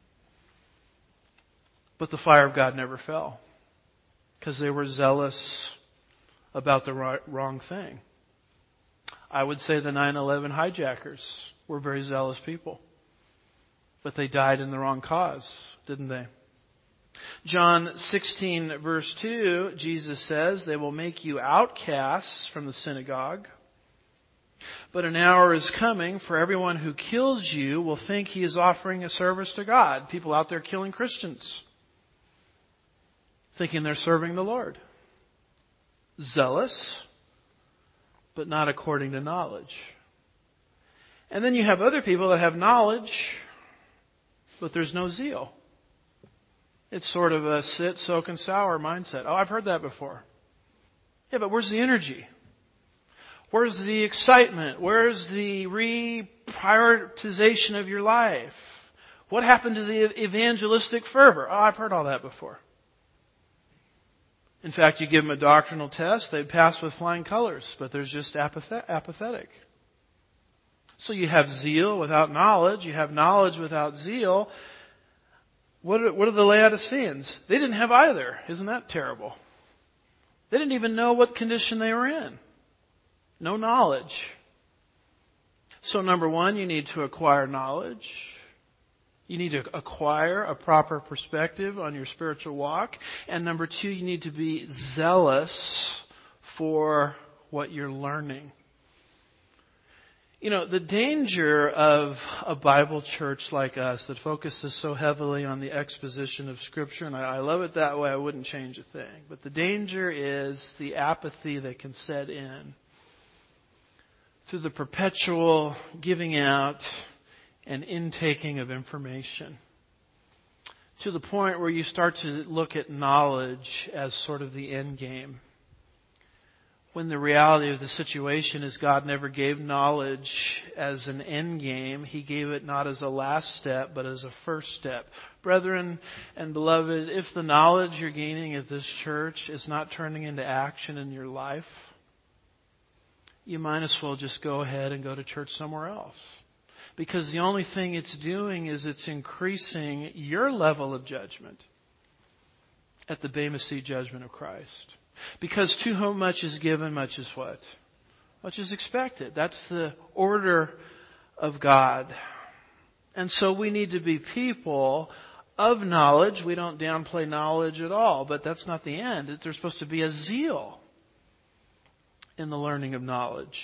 But the fire of God never fell because they were zealous about the wrong thing. I would say the 9/11 hijackers were very zealous people. But they died in the wrong cause, didn't they? John 16 verse 2, Jesus says, they will make you outcasts from the synagogue. But an hour is coming for everyone who kills you will think he is offering a service to God. People out there killing Christians, thinking they're serving the Lord. Zealous, but not according to knowledge. And then you have other people that have knowledge, but there's no zeal. It's sort of a sit, soak, and sour mindset. Oh, I've heard that before. Yeah, but where's the energy? Where's the excitement? Where's the reprioritization of your life? What happened to the evangelistic fervor? Oh, I've heard all that before. In fact, you give them a doctrinal test, they pass with flying colors, but they're just apathetic. So you have zeal without knowledge, you have knowledge without zeal, What are the Laodiceans? They didn't have either. Isn't that terrible? They didn't even know what condition they were in. No knowledge. So number one, you need to acquire knowledge. You need to acquire a proper perspective on your spiritual walk. And number two, you need to be zealous for what you're learning. You know, the danger of a Bible church like us that focuses so heavily on the exposition of Scripture, and I love it that way, I wouldn't change a thing. But the danger is the apathy that can set in through the perpetual giving out and intaking of information, to the point where you start to look at knowledge as sort of the end game. When the reality of the situation is God never gave knowledge as an end game. He gave it not as a last step, but as a first step. Brethren and beloved, if the knowledge you're gaining at this church is not turning into action in your life, you might as well just go ahead and go to church somewhere else. Because the only thing it's doing is it's increasing your level of judgment at the Bema Seat judgment of Christ. Because to whom much is given, much is what? Much is expected. That's the order of God. And so we need to be people of knowledge. We don't downplay knowledge at all, but that's not the end. There's supposed to be a zeal in the learning of knowledge.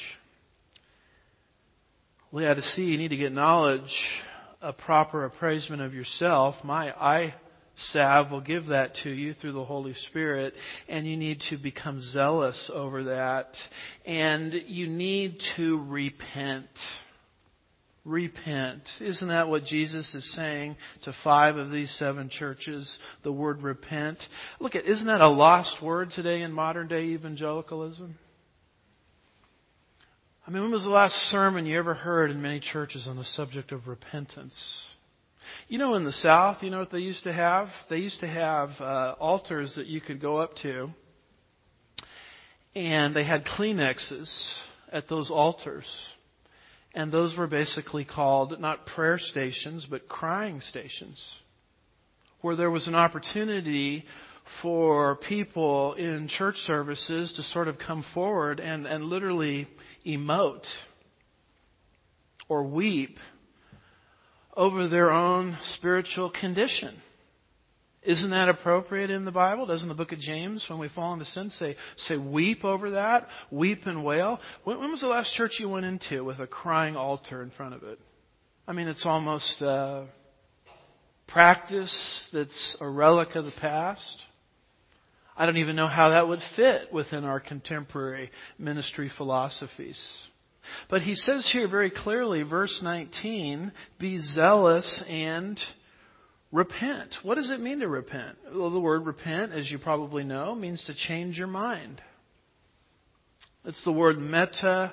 Laodicea, you need to get knowledge, a proper appraisement of yourself. My salve will give that to you through the Holy Spirit, and you need to become zealous over that, and you need to repent. Repent. Isn't that what Jesus is saying to 5 of these 7 churches? The word repent. Look at, isn't that a lost word today in modern day evangelicalism? I mean, when was the last sermon you ever heard in many churches on the subject of repentance? You know, in the South, you know what they used to have? They used to have altars that you could go up to, and they had Kleenexes at those altars. And those were basically called not prayer stations, but crying stations, where there was an opportunity for people in church services to sort of come forward and literally emote or weep over their own spiritual condition. Isn't that appropriate in the Bible? Doesn't the book of James, when we fall into sin, say weep over that? Weep and wail? When was the last church you went into with a crying altar in front of it? I mean, it's almost practice that's a relic of the past. I don't even know how that would fit within our contemporary ministry philosophies. But he says here very clearly, verse 19, be zealous and repent. What does it mean to repent? Well, the word repent, as you probably know, means to change your mind. It's the word metanoeo.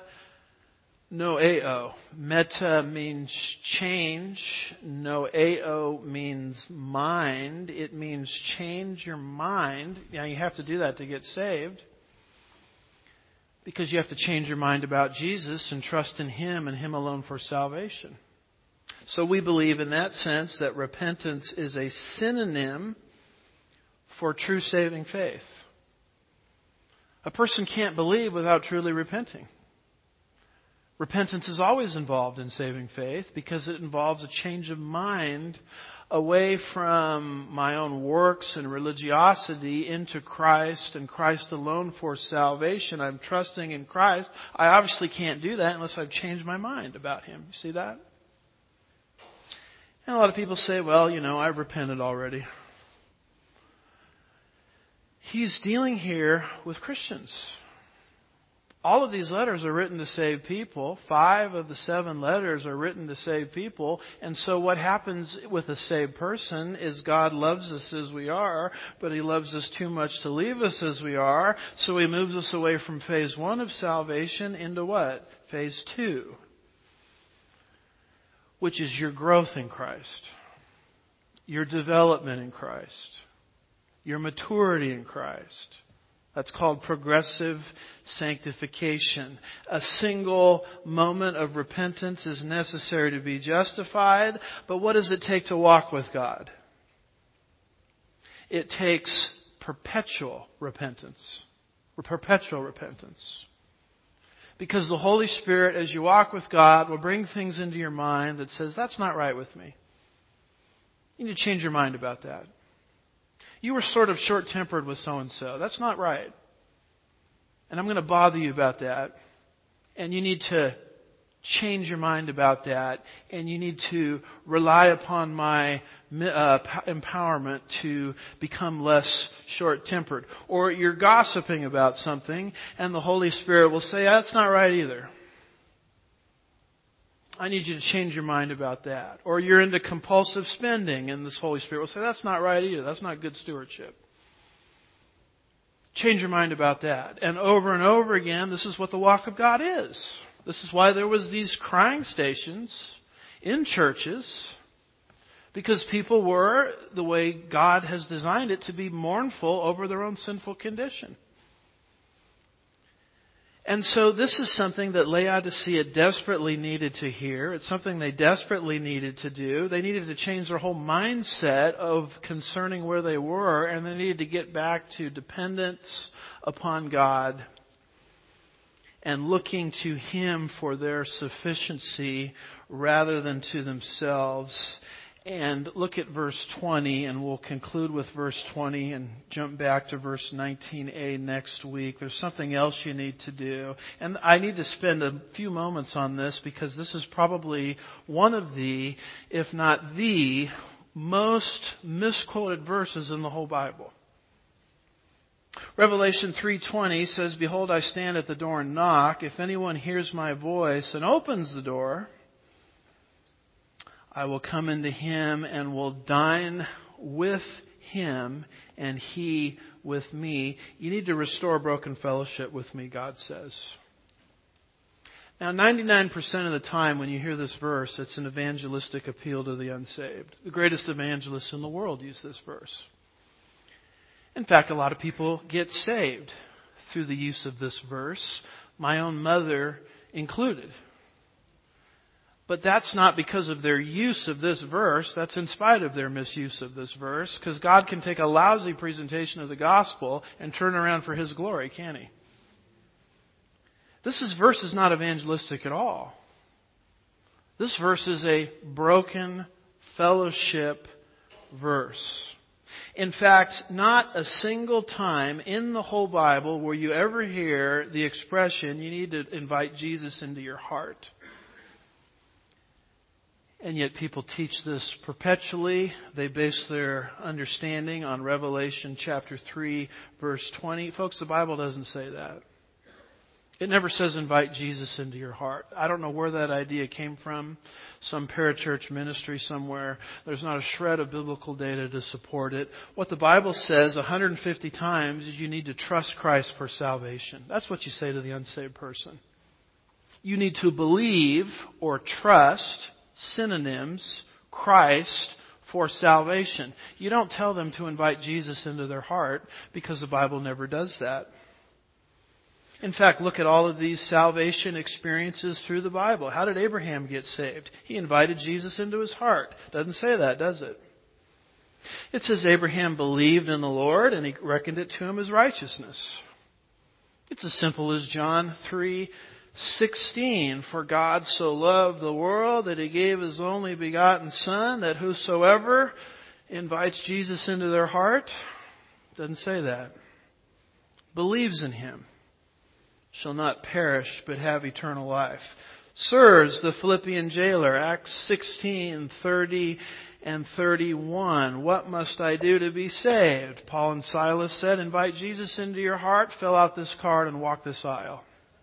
Meta means change. Noeo means mind. It means change your mind. Now, you have to do that to get saved, because you have to change your mind about Jesus and trust in Him and Him alone for salvation. So we believe in that sense that repentance is a synonym for true saving faith. A person can't believe without truly repenting. Repentance is always involved in saving faith because it involves a change of mind away from my own works and religiosity into Christ and Christ alone for salvation. I'm trusting in Christ. I obviously can't do that unless I've changed my mind about Him. You see that? And a lot of people say, well, you know, I've repented already. He's dealing here with Christians. All of these letters are written to save people. 5 of the 7 letters are written to save people. And so what happens with a saved person is God loves us as we are, but He loves us too much to leave us as we are. So He moves us away from phase 1 of salvation into what? Phase 2. Which is your growth in Christ, your development in Christ, your maturity in Christ. That's called progressive sanctification. A single moment of repentance is necessary to be justified, but what does it take to walk with God? It takes perpetual repentance. Perpetual repentance. Because the Holy Spirit, as you walk with God, will bring things into your mind that says, that's not right with me. You need to change your mind about that. You were sort of short-tempered with so-and-so. That's not right. And I'm going to bother you about that. And you need to change your mind about that. And you need to rely upon my empowerment to become less short-tempered. Or you're gossiping about something and the Holy Spirit will say, that's not right either. I need you to change your mind about that. Or you're into compulsive spending and this Holy Spirit will say, that's not right either. That's not good stewardship. Change your mind about that. And over again, this is what the walk of God is. This is why there was these crying stations in churches. Because people were, the way God has designed it, to be mournful over their own sinful condition. And so this is something that Laodicea desperately needed to hear. It's something they desperately needed to do. They needed to change their whole mindset of concerning where they were, and they needed to get back to dependence upon God and looking to Him for their sufficiency rather than to themselves. And look at verse 20, and we'll conclude with verse 20 and jump back to verse 19a next week. There's something else you need to do. And I need to spend a few moments on this because this is probably one of the, if not the, most misquoted verses in the whole Bible. Revelation 3:20 says, "Behold, I stand at the door and knock. If anyone hears my voice and opens the door, I will come into him and will dine with him and he with me." You need to restore broken fellowship with me, God says. Now, 99% of the time when you hear this verse, it's an evangelistic appeal to the unsaved. The greatest evangelists in the world use this verse. In fact, a lot of people get saved through the use of this verse, my own mother included. But that's not because of their use of this verse. That's in spite of their misuse of this verse. Because God can take a lousy presentation of the gospel and turn around for His glory, can't He? This verse is not evangelistic at all. This verse is a broken fellowship verse. In fact, not a single time in the whole Bible will you ever hear the expression, you need to invite Jesus into your heart. And yet people teach this perpetually. They base their understanding on Revelation chapter 3, verse 20. Folks, the Bible doesn't say that. It never says invite Jesus into your heart. I don't know where that idea came from. Some parachurch ministry somewhere. There's not a shred of biblical data to support it. What the Bible says 150 times is you need to trust Christ for salvation. That's what you say to the unsaved person. You need to believe or trust, synonyms, Christ for salvation. You don't tell them to invite Jesus into their heart because the Bible never does that. In fact, look at all of these salvation experiences through the Bible. How did Abraham get saved? He invited Jesus into his heart. Doesn't say that, does it? It says Abraham believed in the Lord and He reckoned it to him as righteousness. It's as simple as John 3:16. For God so loved the world that He gave His only begotten Son, that whosoever invites Jesus into their heart, doesn't say that, believes in Him, shall not perish but have eternal life. Sirs, the Philippian jailer, Acts 16:30 and 31. What must I do to be saved? Paul and Silas said, invite Jesus into your heart, fill out this card and walk this aisle.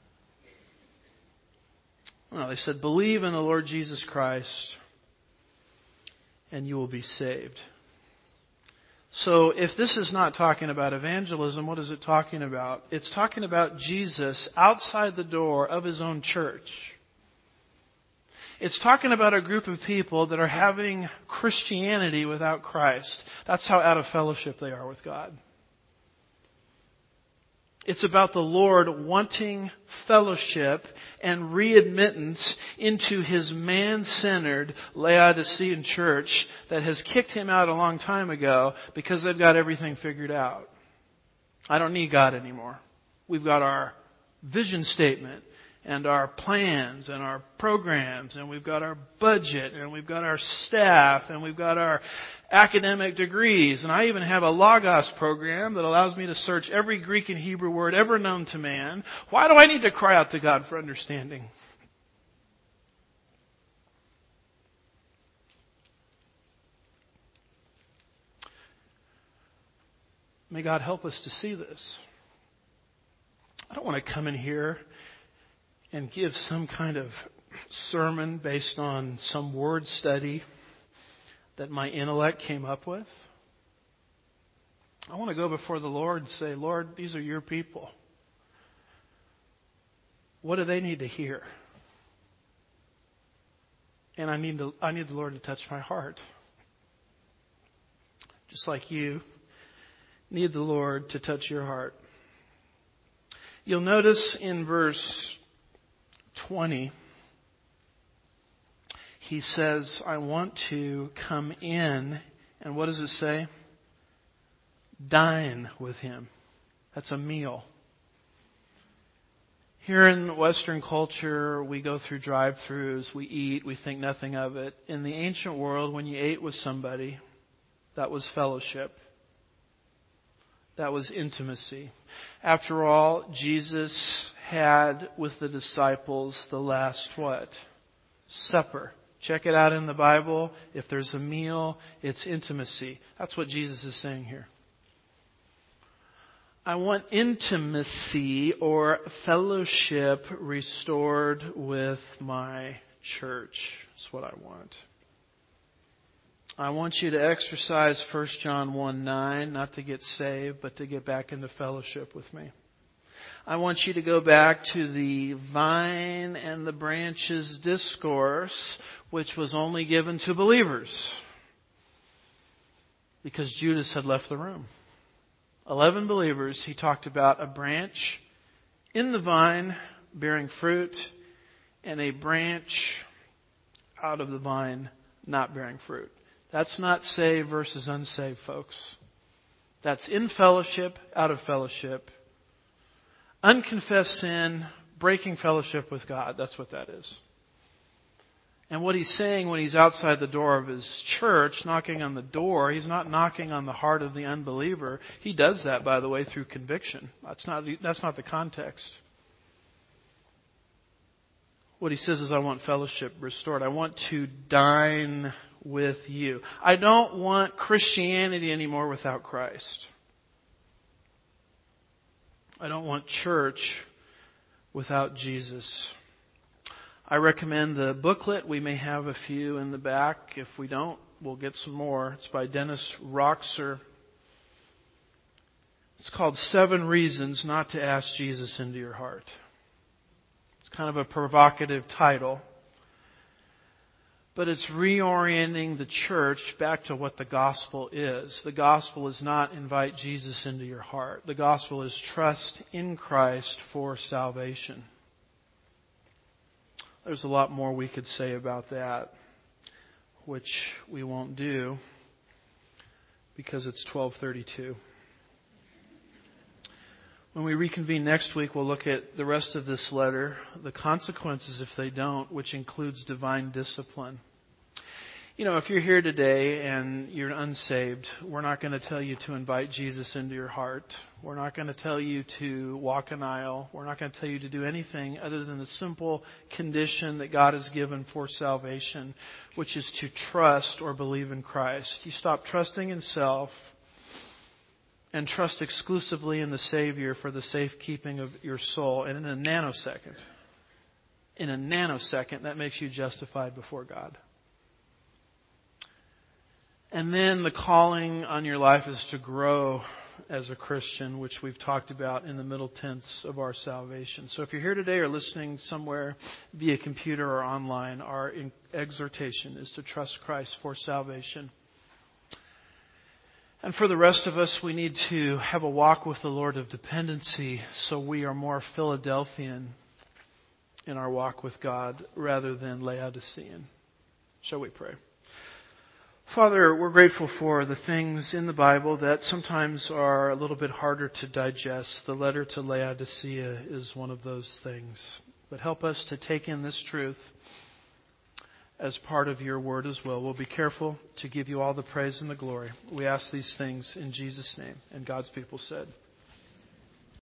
No, they said, believe in the Lord Jesus Christ and you will be saved. So if this is not talking about evangelism, what is it talking about? It's talking about Jesus outside the door of His own church. It's talking about a group of people that are having Christianity without Christ. That's how out of fellowship they are with God. It's about the Lord wanting fellowship and readmittance into His man-centered Laodicean church that has kicked Him out a long time ago because they've got everything figured out. I don't need God anymore. We've got our vision statement and our plans and our programs, and we've got our budget, and we've got our staff, and we've got our academic degrees. And I even have a Logos program that allows me to search every Greek and Hebrew word ever known to man. Why do I need to cry out to God for understanding? May God help us to see this. I don't want to come in here and give some kind of sermon based on some word study that my intellect came up with. I want to go before the Lord and say, Lord, these are your people. What do they need to hear? And I need the Lord to touch my heart. Just like you need the Lord to touch your heart. You'll notice in verse 20, he says, I want to come in, and what does it say? Dine with him. That's a meal. Here in Western culture, we go through drive-thrus, we eat, we think nothing of it. In the ancient world, when you ate with somebody, that was fellowship. That was intimacy. After all, Jesus had with the disciples the last what? Supper. Check it out in the Bible. If there's a meal, it's intimacy. That's what Jesus is saying here. I want intimacy or fellowship restored with my church. That's what I want. I want you to exercise 1 John 1:9, not to get saved, but to get back into fellowship with me. I want you to go back to the vine and the branches discourse, which was only given to believers, because Judas had left the room. 11 believers, he talked about a branch in the vine bearing fruit and a branch out of the vine not bearing fruit. That's not saved versus unsaved, folks. That's in fellowship, out of fellowship. Unconfessed sin, breaking fellowship with God. That's what that is. And what he's saying when he's outside the door of his church, knocking on the door, he's not knocking on the heart of the unbeliever. He does that, by the way, through conviction. That's not the context. What he says is, I want fellowship restored. I want to dine with you. I don't want Christianity anymore without Christ. I don't want church without Jesus. I recommend the booklet. We may have a few in the back. If we don't, we'll get some more. It's by Dennis Roxer. It's called 7 Reasons Not to Ask Jesus into Your Heart. It's kind of a provocative title. But it's reorienting the church back to what the gospel is. The gospel is not invite Jesus into your heart. The gospel is trust in Christ for salvation. There's a lot more we could say about that, which we won't do because it's 12:32. When we reconvene next week, we'll look at the rest of this letter, the consequences if they don't, which includes divine discipline. You know, if you're here today and you're unsaved, we're not going to tell you to invite Jesus into your heart. We're not going to tell you to walk an aisle. We're not going to tell you to do anything other than the simple condition that God has given for salvation, which is to trust or believe in Christ. You stop trusting in self and trust exclusively in the Savior for the safekeeping of your soul. And in a nanosecond, that makes you justified before God. And then the calling on your life is to grow as a Christian, which we've talked about in the middle tense of our salvation. So if you're here today or listening somewhere via computer or online, our exhortation is to trust Christ for salvation. And for the rest of us, we need to have a walk with the Lord of dependency so we are more Philadelphian in our walk with God rather than Laodicean. Shall we pray? Father, we're grateful for the things in the Bible that sometimes are a little bit harder to digest. The letter to Laodicea is one of those things. But help us to take in this truth as part of your word as well. We'll be careful to give you all the praise and the glory. We ask these things in Jesus' name. And God's people said,